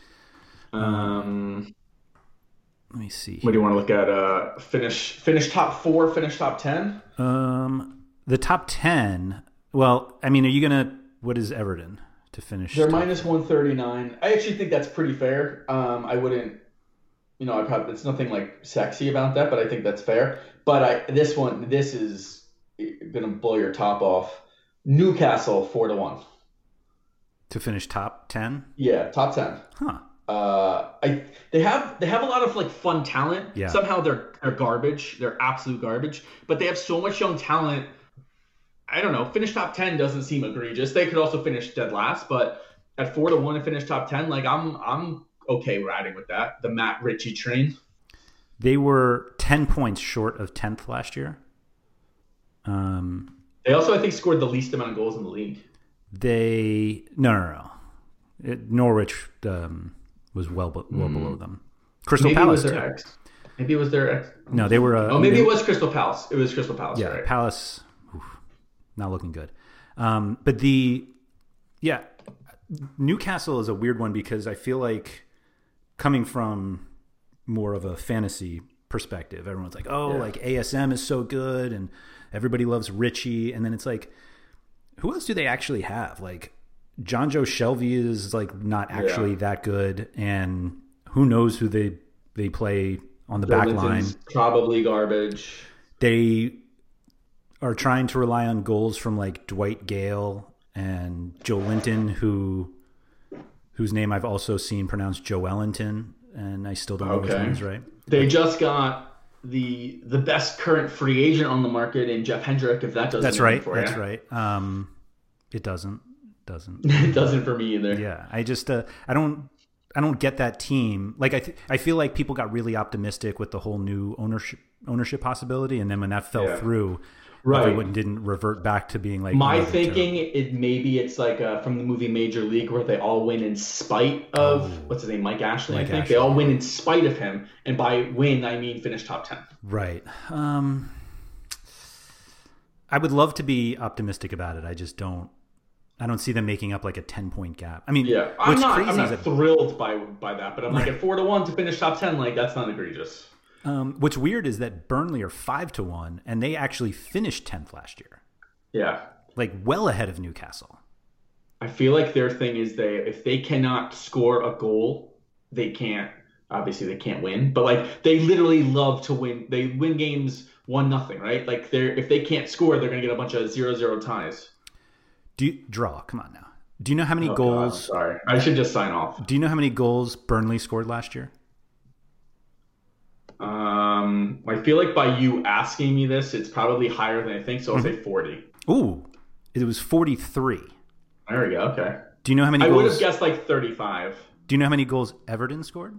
Um. Let me see. What do you want to look at? Uh, finish finish top four. Finish top ten. Um, the top ten. Well, I mean, are you gonna? What is Everton to finish? They're top- minus one thirty nine. I actually think that's pretty fair. Um, I wouldn't. You know, I probably it's nothing like sexy about that, but I think that's fair. But I this one, this is gonna blow your top off. Newcastle four to one. to finish top ten. Yeah, top ten. Huh. Uh, I they have they have a lot of like fun talent. Yeah. Somehow they're they're garbage. They're absolute garbage. But they have so much young talent. I don't know. Finish top ten doesn't seem egregious. They could also finish dead last, but at four to one to finish top ten, like I'm I'm okay riding with that. The Matt Ritchie train. They were ten points short of tenth last year. Um, They also I think scored the least amount of goals in the league. they no no no. It, Norwich um, was well be- well Mm. below them. Crystal Maybe Palace it was their too. ex. Maybe it was their ex. No, they were. Uh, Oh, maybe they- it was Crystal Palace. It was Crystal Palace. Yeah, right? Palace, oof, not looking good. Um, but the, yeah, Newcastle is a weird one because I feel like coming from more of a fantasy perspective, everyone's like, oh, Yeah. like A S M is so good and everybody loves Richie. And then it's like, who else do they actually have? Like John Joe Shelby is like not actually Yeah. that good. And who knows who they, they play on the Joe back line. Linton's probably garbage. They are trying to rely on goals from like Dwight Gale and Joe Linton, who whose name I've also seen pronounced Joelinton, and I still don't know which Okay. one is right. They just got the the best current free agent on the market in Jeff Hendrick. If that doesn't That's do anything right. for That's you. right. Um, it doesn't. Doesn't. It doesn't for me either. Yeah. I just. Uh, I don't. I don't get that team. Like I. Th- I feel like people got really optimistic with the whole new ownership ownership possibility, and then when that fell Yeah. through, Right. everyone didn't revert back to being like My oh, they're thinking, it maybe it's like uh, from the movie Major League, where they all win in spite of what's his name, Mike Ashley. Mike I think Ashley. they all win in spite of him, and by win I mean finish top ten. Right. Um, I would love to be optimistic about it. I just don't. I don't see them making up like a ten point gap. I mean, Yeah, I'm what's not. crazy I'm is not that, thrilled by by that, but I'm like Right. at four to one to finish top ten. Like that's not egregious. um, what's weird is that Burnley are five to one, and they actually finished tenth last year, Yeah. like well ahead of Newcastle. I feel like their thing is they if they cannot score a goal, they can't obviously they can't win. But like they literally love to win. They win games one nothing, right? Like they're if they can't score, they're gonna get a bunch of zero zero ties. Do you, draw? Come on now. Do you know how many Oh, God, goals? sorry. I should just sign off. Do you know how many goals Burnley scored last year? Um I feel like by you asking me this, it's probably higher than I think, so I'll say forty. Ooh, it was forty-three. There we go, okay. Do you know how many I would goals? have guessed like thirty-five. Do you know how many goals Everton scored?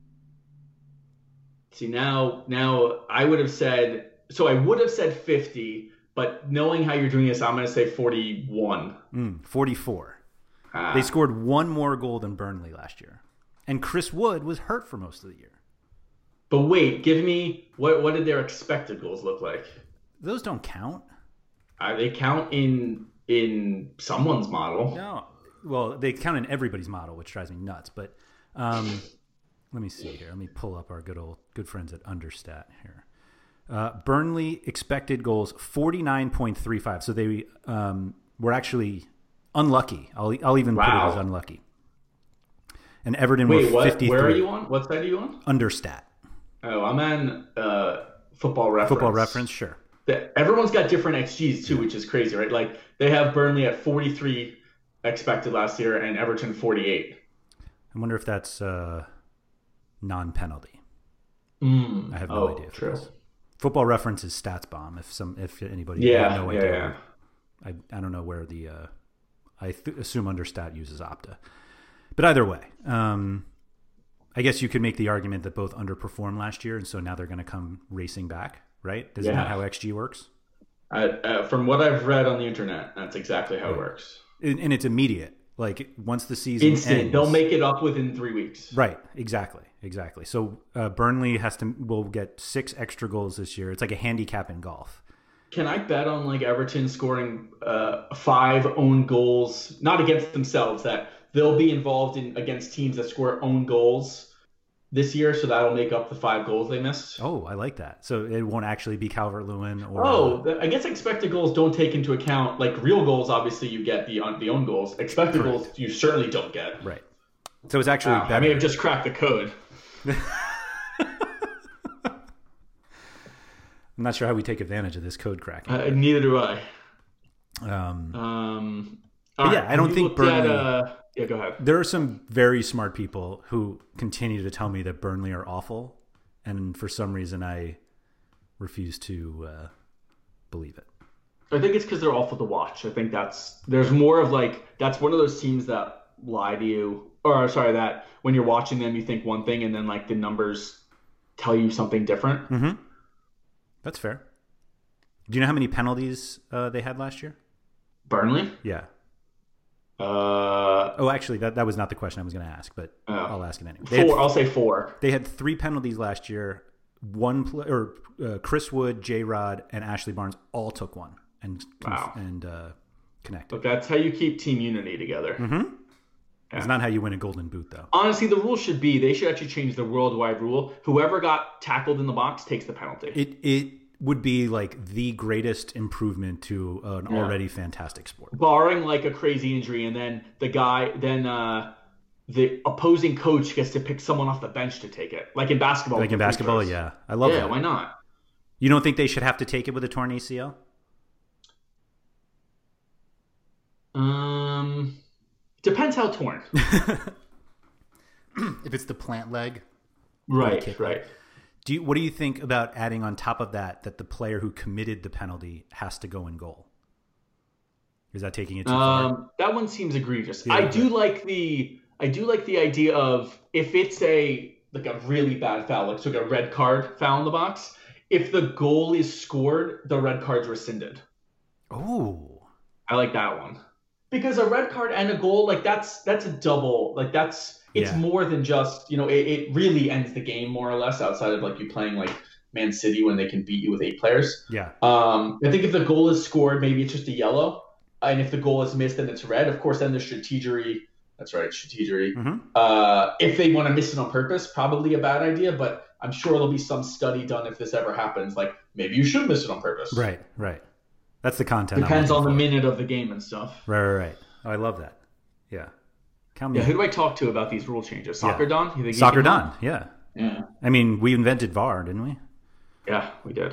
See now now I would have said so I would have said fifty, but knowing how you're doing this, I'm gonna say forty-one. Mm, forty-four. Ah. They scored one more goal than Burnley last year. And Chris Wood was hurt for most of the year. But wait, give me what what did their expected goals look like? Those don't count. Uh, they count in in someone's model. No. Well, they count in everybody's model, which drives me nuts. But um, let me see here. Let me pull up our good old good friends at Understat here. Uh, Burnley expected goals forty-nine point three five. So they um, were actually unlucky. I'll I'll even wow. put it as unlucky. And Everton Wait, were what? fifty-three. Where are you on? What side are you on? Understat. Oh, I'm on uh, Football Reference. Football Reference, sure. The, everyone's got different X Gs too, which is crazy, right? Like they have Burnley at forty-three expected last year and Everton forty-eight. I wonder if that's uh, non-penalty. Mm. I have no oh, idea. If true. it is. Football Reference is Stats Bomb. If some, if anybody, yeah, has no yeah, idea. yeah. I I don't know where the. Uh, I th- assume Understat uses Opta, but either way, um, I guess you could make the argument that both underperformed last year, and so now they're going to come racing back, right? Isn't Yeah. that how X G works? I, uh, from what I've read on the internet, that's exactly how Right. it works. And, and it's immediate. Like once the season Instant. ends, They'll make it up within three weeks. right. Exactly. Exactly. So uh, Burnley has to will get six extra goals this year. It's like a handicap in golf. Can I bet on like Everton scoring uh, five own goals, not against themselves, that they'll be involved in against teams that score own goals this year, so that'll make up the five goals they missed? Oh, I like that. So it won't actually be Calvert-Lewin or Oh, the, I guess expected goals don't take into account like real goals. Obviously, you get the the own goals. Expected Correct. goals, you certainly don't get. right. So it's actually Wow, I better. may have just cracked the code. I'm not sure how we take advantage of this code cracking. Uh, neither do I. Um, Um, But all yeah, right, I don't you think looked at, Burnley- uh, yeah, go ahead. there are some very smart people who continue to tell me that Burnley are awful, and for some reason I refuse to uh, believe it. I think it's because they're awful to watch. I think that's there's more of like that's one of those teams that lie to you, or sorry, that when you're watching them you think one thing and then like the numbers tell you something different. Mm-hmm. That's fair. Do you know how many penalties uh, they had last year? Burnley? Yeah. Uh, Oh, actually, that, that was not the question I was going to ask, but Oh. I'll ask it anyway. They four. had, I'll say four. they had three penalties last year. One pl- or uh, Chris Wood, J Rod, and Ashley Barnes all took one and Wow. and uh, connected. Look, that's how you keep team unity together. Mm-hmm. It's not how you win a golden boot, though. Honestly, the rule should be they should actually change the worldwide rule. Whoever got tackled in the box takes the penalty. It it would be like the greatest improvement to an Yeah. already fantastic sport. Barring like a crazy injury, and then the guy, then uh, the opposing coach gets to pick someone off the bench to take it, like in basketball. Like in with the free basketball, throws. yeah, I love yeah, that. why not? You don't think they should have to take it with a torn A C L? Um, depends how torn. If it's the plant leg, right, kick right. do you, what do you think about adding on top of that that the player who committed the penalty has to go in goal? Is that taking it too far? Um, that one seems egregious. Yeah, I okay. do like the I do like the idea of if it's a like a really bad foul, like so like a red card foul in the box. If the goal is scored, the red card's rescinded. Oh, I like that one because a red card and a goal, like that's that's a double. Like that's it's Yeah. more than just you know it, it really ends the game more or less outside of like you playing like Man City when they can beat you with eight players. yeah. Um, I think if the goal is scored, maybe it's just a yellow. And if the goal is missed, then it's red. Of course, then there's strategery. That's right, strategery. Mm-hmm. Uh, if they want to miss it on purpose, probably a bad idea. But I'm sure there'll be some study done if this ever happens. Like maybe you should miss it on purpose. Right, right. That's the content. I'm Depends on looking the for. minute of the game and stuff. Right, right, right. Oh, I love that. Yeah. Count me Yeah, in. who do I talk to about these rule changes? Soccer Yeah. Don? You think he Soccer can Don, help? yeah. Yeah, I mean, we invented V A R, didn't we? yeah, we did.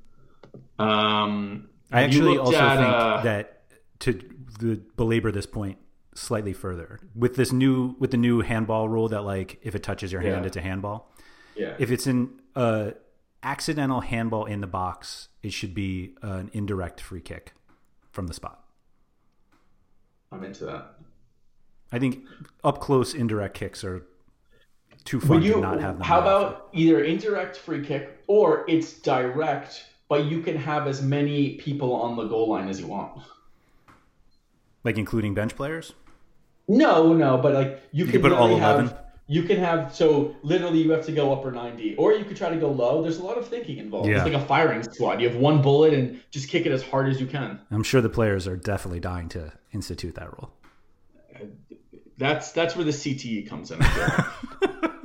Um, I you actually looked also at, think uh, that to the, belabor this point slightly further with this new with the new handball rule that like if it touches your hand, Yeah. it's a handball. yeah, If it's an uh, accidental handball in the box, it should be an indirect free kick from the spot. I'm into that. I think up close indirect kicks are too Would fun you, to not have them. how often. about either indirect free kick or it's direct, but you can have as many people on the goal line as you want? like including bench players? No, no, but like you, You can could put all literally have- eleven? You can have so literally you have to go upper ninety, or you could try to go low. There's a lot of thinking involved. Yeah. It's like a firing squad. You have one bullet and just kick it as hard as you can. I'm sure the players are definitely dying to institute that rule. That's that's where the C T E comes in. I feel like.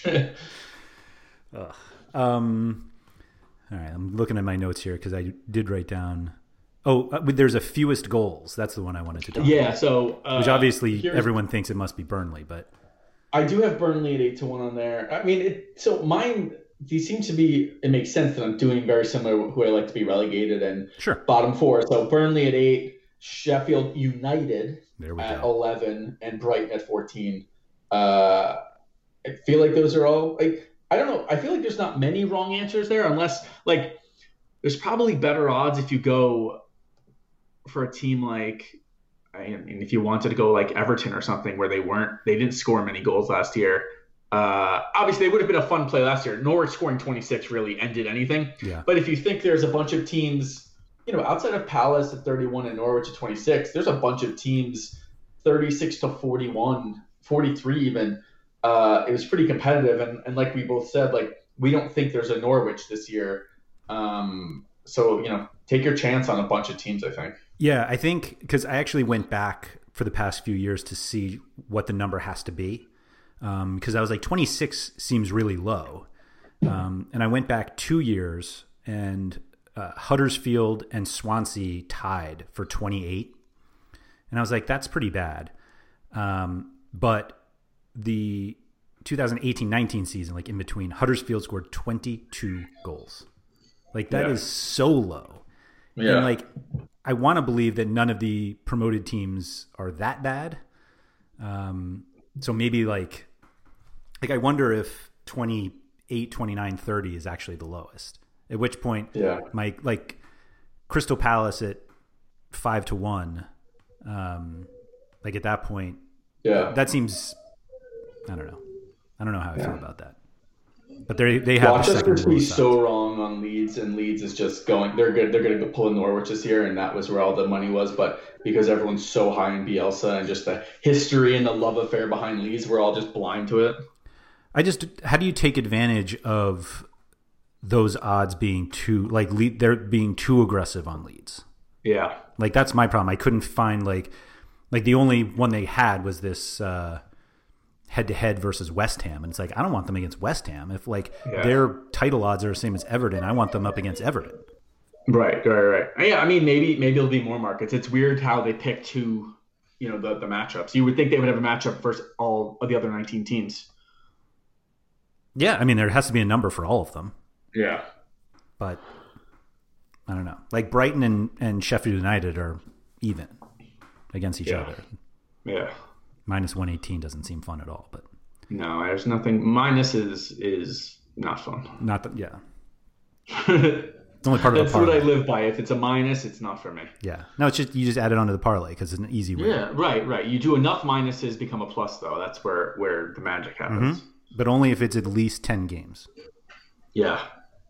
Ugh. Um, all right, I'm looking at my notes here because I did write down. Oh, uh, there's a fewest goals. That's the one I wanted to talk Yeah, about. so uh, which obviously everyone thinks it must be Burnley, but I do have Burnley at eight to one on there. I mean, it, so mine. These seem to be. It makes sense that I'm doing very similar to who I like to be relegated and sure. bottom four. So Burnley at eight, Sheffield United there we at go. eleven, and Brighton at fourteen. Uh, I feel like those are all like I don't know. I feel like there's not many wrong answers there, unless like there's probably better odds if you go for a team like. I mean, if you wanted to go like Everton or something where they weren't, they didn't score many goals last year. Uh, obviously, it would have been a fun play last year. Norwich scoring twenty-six really ended anything. Yeah. But if you think there's a bunch of teams, you know, outside of Palace at thirty-one and Norwich at twenty-six, there's a bunch of teams thirty-six to forty-one, forty-three even. Uh, it was pretty competitive. And, and like we both said, like, we don't think there's a Norwich this year. Um, so, you know, take your chance on a bunch of teams, I think. Yeah, I think because I actually went back for the past few years to see what the number has to be. Because um, I was like, twenty-six seems really low. Um, and I went back two years and uh, Huddersfield and Swansea tied for twenty-eight. And I was like, that's pretty bad. Um, but the twenty eighteen nineteen season, like in between, Huddersfield scored twenty-two goals. Like that yeah. is so low. Yeah. And like, I want to believe that none of the promoted teams are that bad. Um, so maybe like, like I wonder if twenty-eight, twenty-nine, thirty is actually the lowest. At which point, yeah. my like Crystal Palace at five to one, um, like at that point, yeah, that seems. I don't know. I don't know how I yeah. feel about that. But they they have Watch a us second be so wrong on Leeds, and Leeds is just going. They're good. They're going to pull in Norwich this year, and that was where all the money was. But because everyone's so high in Bielsa and just the history and the love affair behind Leeds, we're all just blind to it. I just, how do you take advantage of those odds being too like they're being too aggressive on Leeds? Yeah, like that's my problem. I couldn't find like like the only one they had was this. Uh, head-to-head versus West Ham, and it's like I don't want them against West Ham. If like yeah. their title odds are the same as Everton, I want them up against Everton. Right, right, right. Yeah, I mean maybe maybe it'll be more markets. It's weird how they pick two, you know, the the matchups. You would think they would have a matchup versus all of the other nineteen teams. Yeah, I mean there has to be a number for all of them. Yeah, but I don't know. Like Brighton and, and Sheffield United are even against each yeah. other. Yeah. Minus one eighteen doesn't seem fun at all, but no, there's nothing. Minus is is not fun. Not that, yeah. It's only part of That's the parlay. That's what I live by. If it's a minus, it's not for me. Yeah, no, it's just you just add it onto the parlay because it's an easy way. Yeah, right, right. You do enough minuses, become a plus, though. That's where where the magic happens. Mm-hmm. But only if it's at least ten games. Yeah,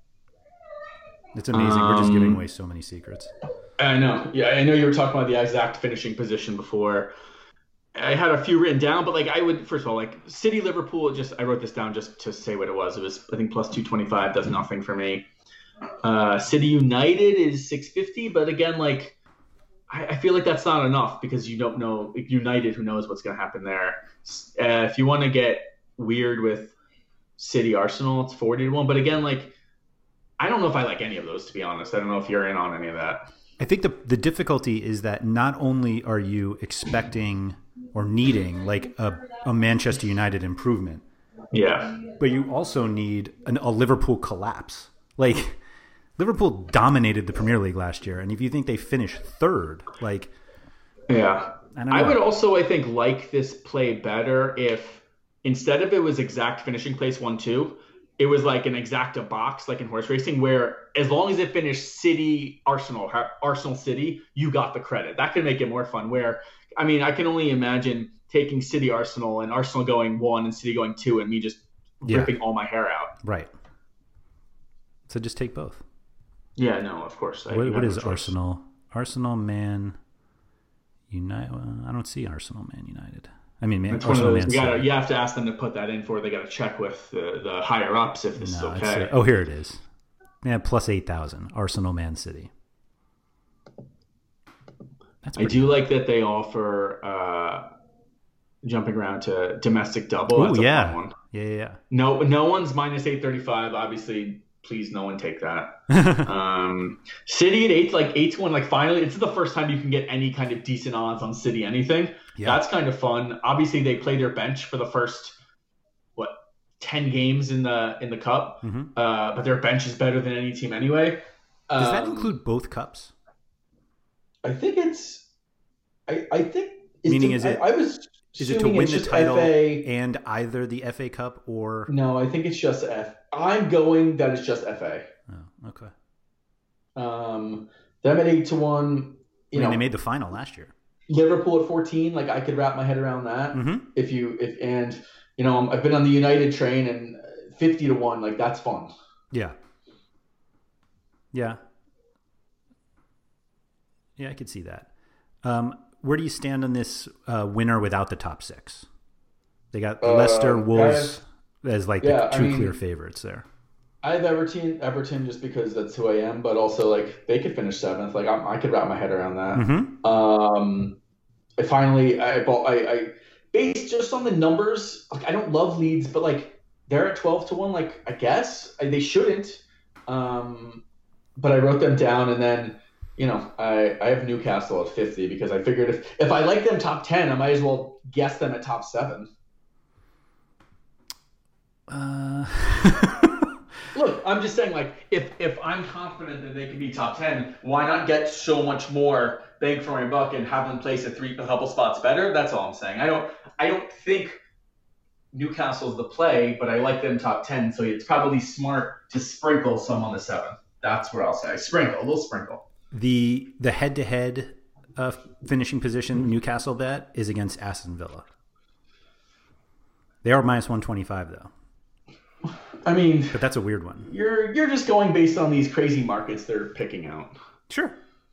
it's amazing. Um, We're just giving away so many secrets. I know. Yeah, I know you were talking about the exact finishing position before. I had a few written down, but like I would, first of all, like City Liverpool, just I wrote this down just to say what it was. It was, I think, plus two twenty-five does nothing for me. Uh, City United is six fifty, but again, like I, I feel like that's not enough because you don't know United, who knows what's going to happen there. Uh, if you want to get weird with City Arsenal, it's forty to one. But again, like I don't know if I like any of those, to be honest. I don't know if you're in on any of that. I think the the difficulty is that not only are you expecting or needing like a, a Manchester United improvement. Yeah. But you also need an, a Liverpool collapse. Like Liverpool dominated the Premier League last year. And if you think they finish third, like, yeah, I, don't know. I would also, I think, like this play better if instead of it was exact finishing place one, two, it was like an exacta box, like in horse racing, where as long as it finished City, Arsenal, Arsenal City, you got the credit. That could make it more fun where, I mean, I can only imagine taking City Arsenal and Arsenal going one and City going two and me just yeah. ripping all my hair out. Right. So just take both. Yeah, no, of course. What, what is Arsenal? Arsenal, Man United. Well, I don't see Arsenal, Man United. I mean, Man, Arsenal, Man you, gotta, you have to ask them to put that in for. They got to check with the, the higher ups if this no, is okay. Uh, oh, here it is. Yeah, plus eight thousand. Arsenal, Man City. I do like that they offer uh, jumping around to domestic double. Oh That's a yeah. fun one. yeah, yeah, No, no one's minus eight thirty-five. Obviously, please, no one take that. yeah. um, City at eight, like eight to one. Like finally, it's the first time you can get any kind of decent odds on City anything. Yeah. That's kind of fun. Obviously, they play their bench for the first what ten games in the in the cup, mm-hmm. uh, but their bench is better than any team anyway. Does that Um, include both cups? I think it's. I I think. Is Meaning, to, is it- I, I was. Is it to assuming win it's the just title F A. and either the F A Cup or? No, I think it's just F. I'm going that it's just F A. Oh, okay. Um, them at eight to one. You I mean, know, they made the final last year. Liverpool at fourteen. Like I could wrap my head around that. Mm-hmm. If you if and you know I've been on the United train and fifty to one. Like that's fun. Yeah. Yeah. Yeah, I could see that. Um, where do you stand on this uh, winner without the top six? They got Uh, Leicester, Wolves I as like yeah, the I two mean- clear favorites there. I have Everton, Everton, just because that's who I am. But also like they could finish seventh. Like I, I could wrap my head around that. Mm-hmm. Um, I finally I bought I, I based just on the numbers. Like I don't love Leeds, but like they're at twelve to one. Like I guess I, they shouldn't. Um, but I wrote them down, and then you know I I have Newcastle at fifty because I figured if if I like them top ten, I might as well guess them at top seven. Uh... Look, I'm just saying, like, if if I'm confident that they can be top ten, why not get so much more bang for my buck and have them place a three a couple spots better? That's all I'm saying. I don't I don't think Newcastle's the play, but I like them top ten, so it's probably smart to sprinkle some on the seven. That's where I'll say sprinkle, a little sprinkle. The the head to head finishing position Newcastle bet is against Aston Villa. They are minus one twenty five though. I mean, But that's a weird one. you're you're just going based on these crazy markets they're picking out. Sure.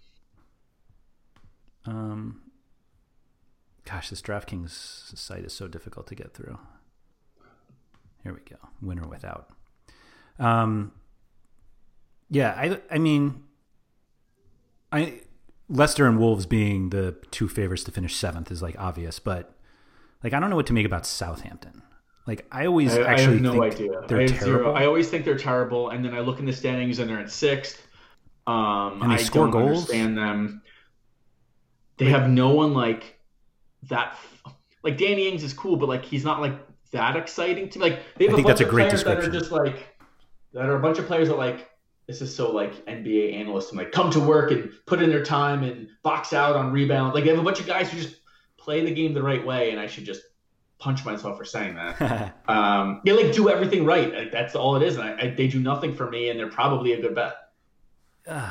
Um, gosh, this DraftKings site is so difficult to get through. Here we go. Winner without. Um, yeah, I I mean, I Leicester and Wolves being the two favorites to finish seventh is like obvious, but like I don't know what to make about Southampton. Like I always I, actually I have no think idea. they're I have terrible. zero. I always think they're terrible, and then I look in the standings and they're at sixth. Um, And they I score don't goals? understand them. They have no one like that. Like Danny Ings is cool, but like he's not like that exciting to me. Like they have I a think bunch that's a of great players that are description. just like that are a bunch of players that like this is so like N B A analysts and like come to work and put in their time and box out on rebound. Like they have a bunch of guys who just play the game the right way, and I should just punch myself for saying that. um, they like do everything right. Like, that's all it is. And I, I, they do nothing for me, and they're probably a good bet. I,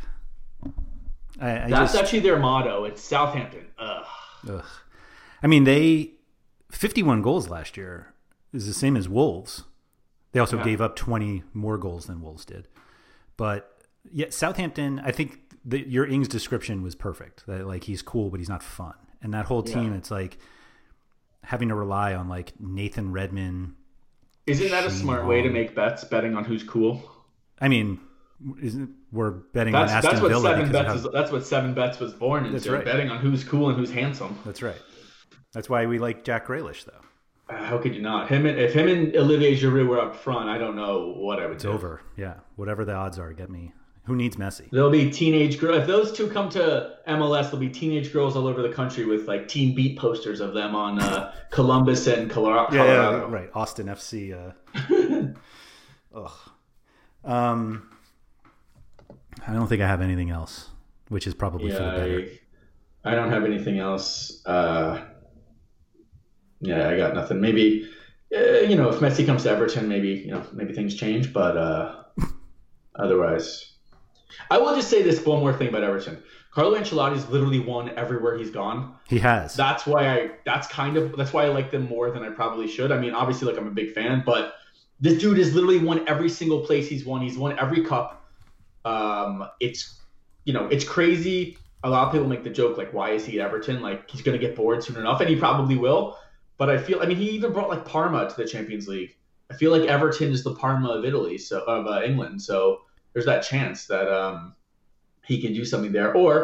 I That's just, actually their motto. It's Southampton. Ugh. Ugh. I mean, they fifty-one goals last year is the same as Wolves. They also Yeah. gave up twenty more goals than Wolves did. But yeah, Southampton, I think the, your Ings description was perfect. That like he's cool, but he's not fun. And that whole team, Yeah. it's like having to rely on like Nathan Redmond. Isn't that a Shane smart way to Long. make bets, betting on who's cool? I mean, isn't we're betting That's on Aston that's what Villa seven because bets of is. how, That's what seven bets was born into. That's right. Betting on who's cool and who's handsome. that's right. That's why we like Jack Grealish, though. Uh, how could you not? Him and if him and Olivier Giroud were up front, I don't know what I would It's do. over. Yeah, whatever the odds are, get me. Who needs Messi? There'll be teenage girls. If those two come to M L S, there'll be teenage girls all over the country with like team beat posters of them on uh, Columbus and Colorado. Yeah, yeah, right. Austin F C. Uh... Ugh. Um, I don't think I have anything else, which is probably for the Yeah, better. I, I don't have anything else. Uh, yeah, I got nothing. Maybe uh, you know, if Messi comes to Everton, maybe you know, maybe things change. But uh, otherwise, I will just say this one more thing about Everton. Carlo Ancelotti's literally won everywhere he's gone. He has. That's why I. That's kind of. That's why I like them more than I probably should. I mean, obviously, like I'm a big fan, but this dude has literally won every single place he's won. He's won every cup. Um, it's, you know, it's crazy. A lot of people make the joke like, why is he at Everton? Like he's gonna get bored soon enough, and he probably will. But I feel. I mean, he even brought like Parma to the Champions League. I feel like Everton is the Parma of Italy, so of uh, England. So there's that chance that um, he can do something there, or.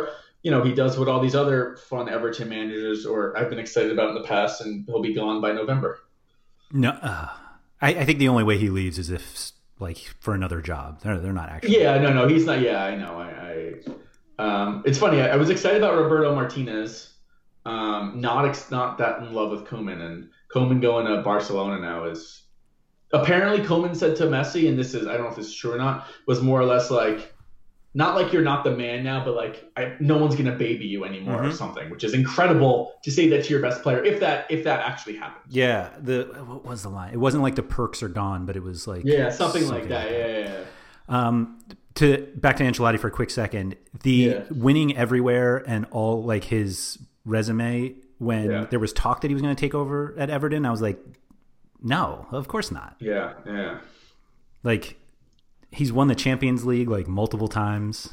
you know, he does what all these other fun Everton managers or I've been excited about in the past, and he'll be gone by November. No, uh, I, I think the only way he leaves is if like for another job. They're they're not actually. Yeah, no, no, he's not. Yeah, I know. I, I um, it's funny. I, I was excited about Roberto Martinez. Um, not ex- not that in love with Koeman, and Koeman going to Barcelona now is apparently Koeman said to Messi, and this is I don't know if this is true or not, was more or less like. Not like you're not the man now, but like I, no one's gonna baby you anymore mm-hmm. or something, which is incredible to say that to your best player if that if that actually happens. Yeah, the what was the line? It wasn't like the perks are gone, but it was like yeah, something, something like that. Like that. Yeah, yeah, yeah. Um, to back to Ancelotti for a quick second. The yeah. winning everywhere and all like his resume when yeah. there was talk that he was going to take over at Everton, I was like, no, of course not. Yeah, yeah. Like. He's won the Champions League like multiple times.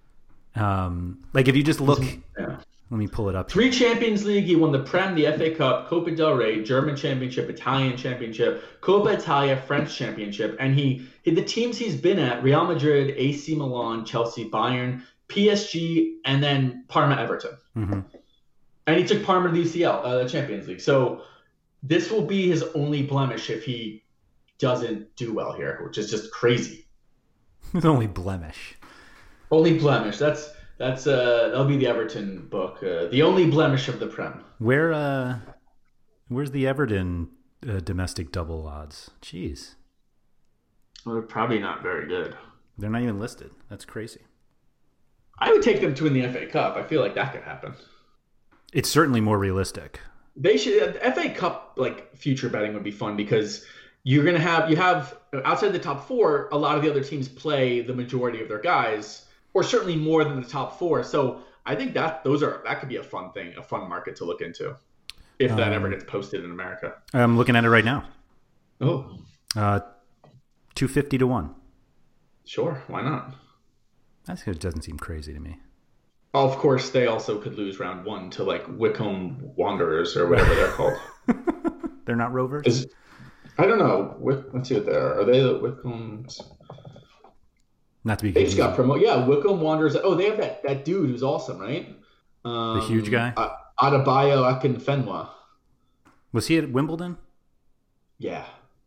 Um, like if you just look, yeah. let me pull it up. Three Champions League. He won the Prem, the F A Cup, Copa del Rey, German Championship, Italian Championship, Coppa Italia, French Championship, and he, he the teams he's been at: Real Madrid, A C Milan, Chelsea, Bayern, P S G, and then Parma, Everton. Mm-hmm. And he took Parma to the U C L, uh, the Champions League. So this will be his only blemish if he doesn't do well here, which is just crazy. His only blemish. Only blemish. That's that's uh that'll be the Everton book. Uh, the only blemish of the Prem. Where uh, where's the Everton uh, domestic double odds? Jeez. Well, they're probably not very good. They're not even listed. That's crazy. I would take them to win the F A Cup. I feel like that could happen. It's certainly more realistic. They should uh, F A Cup like future betting would be fun because. You're going to have, you have, outside the top four, a lot of the other teams play the majority of their guys, or certainly more than the top four. So I think that those are, that could be a fun thing, a fun market to look into if that um, ever gets posted in America. I'm looking at it right now. Oh. Uh, two fifty to one. Sure. Why not? That doesn't seem crazy to me. Of course, they also could lose round one to like Wycombe Wanderers or whatever they're called. They're not Rovers? Is, I don't know. Let's see what they are. Are they the Wycombe's? Not to be They just got promoted. Yeah, Wycombe Wanderers. Oh, they have that, that dude who's awesome, right? Um, the huge guy? Uh, Adebayo Akinfenwa. Was he at Wimbledon? Yeah.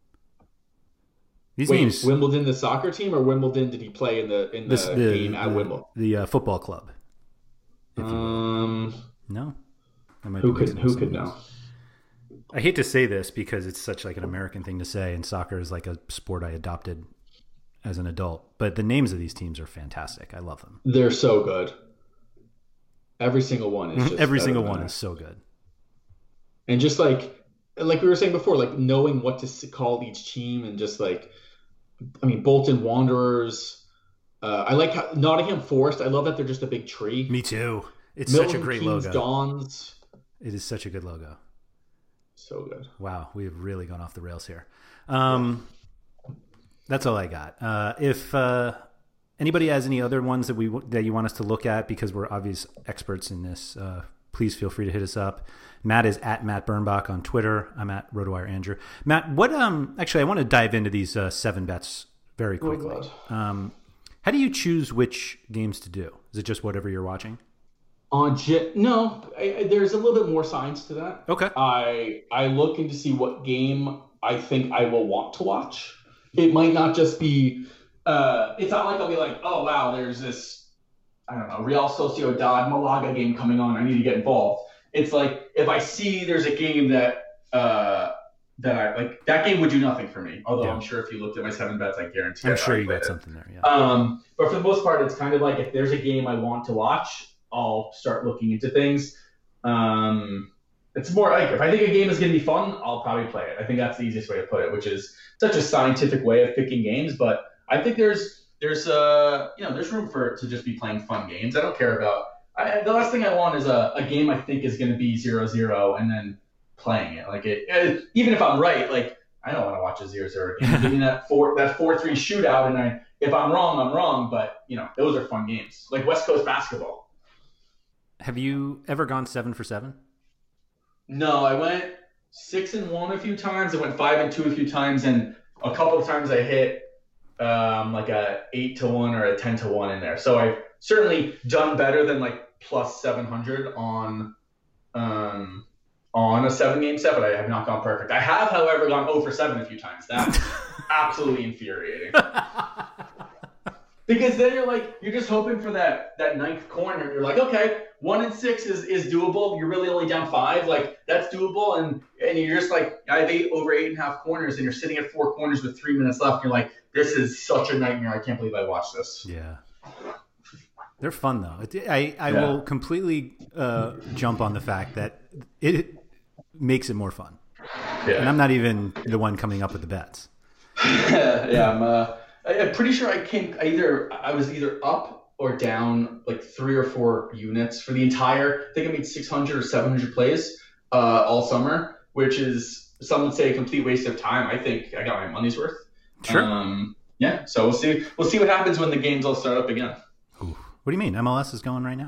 These Wait, names... Wimbledon the soccer team, or Wimbledon did he play in the in the, this, the game at the, Wimbledon? The uh, football club. Um, no. Who could who could know? I hate to say this because it's such like an American thing to say, and soccer is like a sport I adopted as an adult. But the names of these teams are fantastic. I love them. They're so good. Every single one is just every single one is so good. And just like like we were saying before, like knowing what to call each team, and just like, I mean, Bolton Wanderers. Uh, I like how Nottingham Forest. I love that they're just a big tree. Me too. It's Milton such a great Keynes logo. Dons. It is such a good logo. So good. Wow, we have really gone off the rails here. Um, that's all I got. Uh, if uh, anybody has any other ones that we that you want us to look at, because we're obvious experts in this, uh, please feel free to hit us up. Matt is at Matt Birnbach on Twitter. I'm at RotoWire Andrew. Matt, what? Um, actually, I want to dive into these uh, seven bets very quickly. Oh, um, how do you choose which games to do? Is it just whatever you're watching? On J- no, I, I, there's a little bit more science to that. Okay. I I look in to see what game I think I will want to watch. It might not just be. Uh, it's not like I'll be like, oh wow, there's this, I don't know, Real Sociedad Malaga game coming on. I need to get involved. It's like if I see there's a game that uh, that I like, that game would do nothing for me. Although yeah. I'm sure if you looked at my seven bets, I guarantee. I'm sure you got it. something there. Yeah. Um, but for the most part, it's kind of like if there's a game I want to watch, I'll start looking into things. Um, it's more like if I think a game is going to be fun, I'll probably play it. I think that's the easiest way to put it, which is such a scientific way of picking games. But I think there's there's uh you know there's room for it to just be playing fun games. I don't care about. I, the last thing I want is a, a game I think is going to be zero zero and then playing it. Like it, it even if I'm right, like I don't want to watch a zero zero game. Give me that four that four three shootout, and I if I'm wrong, I'm wrong. But you know those are fun games, like West Coast basketball. Have you ever gone seven for seven? No, I went six and one a few times. I went five and two a few times, and a couple of times I hit um, like a eight to one or a ten to one in there. So I've certainly done better than like plus seven hundred on um, on a seven-game set, but I have not gone perfect. I have, however, gone zero for seven a few times. That's absolutely infuriating. Because then you're like, you're just hoping for that that ninth corner. You're like, okay, one and six is, is doable. You're really only down five. Like, that's doable. And and you're just like, I have eight over eight and a half corners, and you're sitting at four corners with three minutes left. And you're like, this is such a nightmare. I can't believe I watched this. Yeah. They're fun, though. I, I Yeah. will completely uh, jump on the fact that it makes it more fun. Yeah. And I'm not even the one coming up with the bets. yeah, I'm. Uh, I- I'm pretty sure I came. I either I was either up or down like three or four units for the entire. I think I made six hundred or seven hundred plays uh, all summer, which is some would say a complete waste of time. I think I got my money's worth. Sure. Um, yeah. So we'll see. We'll see what happens when the games all start up again. Ooh. What do you mean? M L S is going right now.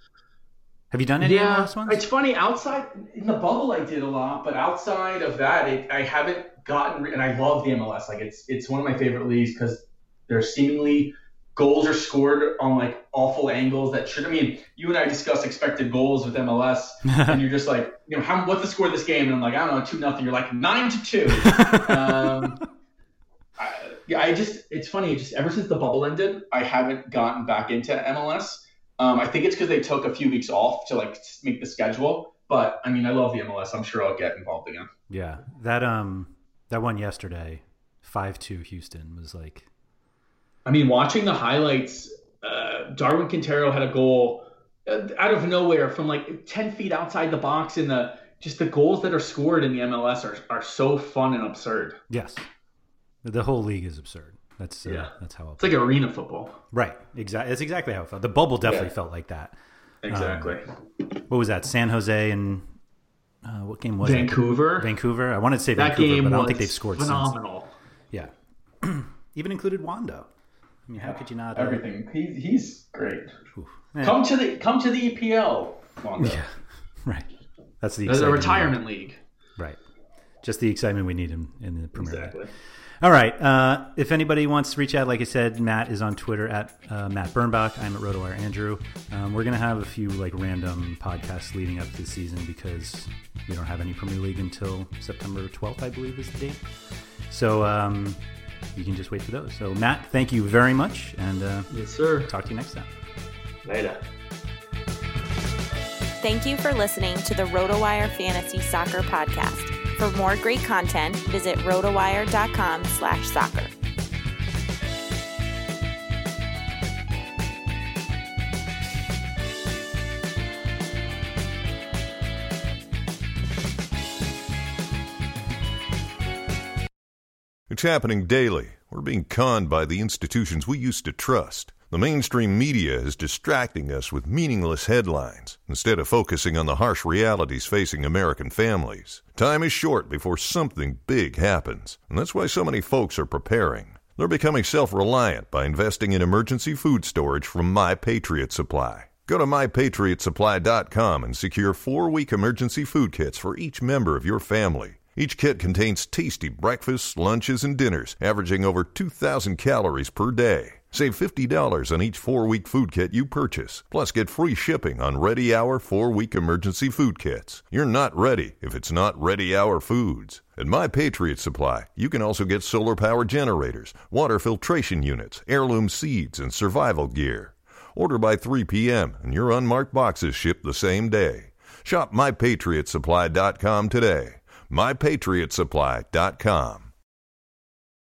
Have you done any M L S ones? It's funny. Outside in the bubble, I did a lot, but outside of that, it, I haven't gotten. And I love the M L S. Like it's it's one of my favorite leagues because there's seemingly goals are scored on like awful angles that should. I mean, you and I discussed expected goals with M L S, and you're just like, you know, how what's the score of this game? And I'm like, I don't know, two nothing. You're like nine to two. um, I, yeah, I just it's funny. Just ever since the bubble ended, I haven't gotten back into M L S. Um, I think it's because they took a few weeks off to like make the schedule. But I mean, I love the M L S. I'm sure I'll get involved again. Yeah, that um, that one yesterday, five two Houston was like. I mean, watching the highlights, uh, Darwin Quintero had a goal uh, out of nowhere from like ten feet outside the box, and the just the goals that are scored in the M L S are are so fun and absurd. Yes, the whole league is absurd. That's uh, Yeah. that's how I'll It's like arena football. right. Exactly. That's exactly how it felt. The bubble definitely Yeah. felt like that. Exactly. Um, what was that? San Jose and uh, what game was Vancouver. it? Vancouver. I wanted to say That Vancouver, game but I don't was think they've scored phenomenal. since. Yeah, even included Wando. I mean, how could you not? Uh, Everything. He, he's great. oof. Eh, Come to the come to the E P L. Wanda. Yeah, right. That's the There's a excitement we retirement league. need. Right. Just the excitement we need in, in the Premier League. Exactly. All right. Uh, if anybody wants to reach out, like I said, Matt is on Twitter at uh, Matt Birnbach. I'm at RotoWire Andrew. Um, we're going to have a few like random podcasts leading up to the season because we don't have any Premier League until September twelfth, I believe is the date. So um, you can just wait for those. So Matt, thank you very much. And uh, Yes, sir. talk to you next time. Later. Thank you for listening to the RotoWire Fantasy Soccer Podcast. For more great content, visit rotowire.com slash soccer. It's happening daily. We're being conned by the institutions we used to trust. The mainstream media is distracting us with meaningless headlines instead of focusing on the harsh realities facing American families. Time is short before something big happens, and that's why so many folks are preparing. They're becoming self-reliant by investing in emergency food storage from My Patriot Supply. Go to my patriot supply dot com and secure four-week emergency food kits for each member of your family. Each kit contains tasty breakfasts, lunches, and dinners, averaging over two thousand calories per day. Save fifty dollars on each four-week food kit you purchase. Plus, get free shipping on Ready Hour four-week emergency food kits. You're not ready if it's not Ready Hour Foods. At My Patriot Supply, you can also get solar-powered generators, water filtration units, heirloom seeds, and survival gear. Order by three p.m. and your unmarked boxes ship the same day. Shop my patriot supply dot com today. my patriot supply dot com.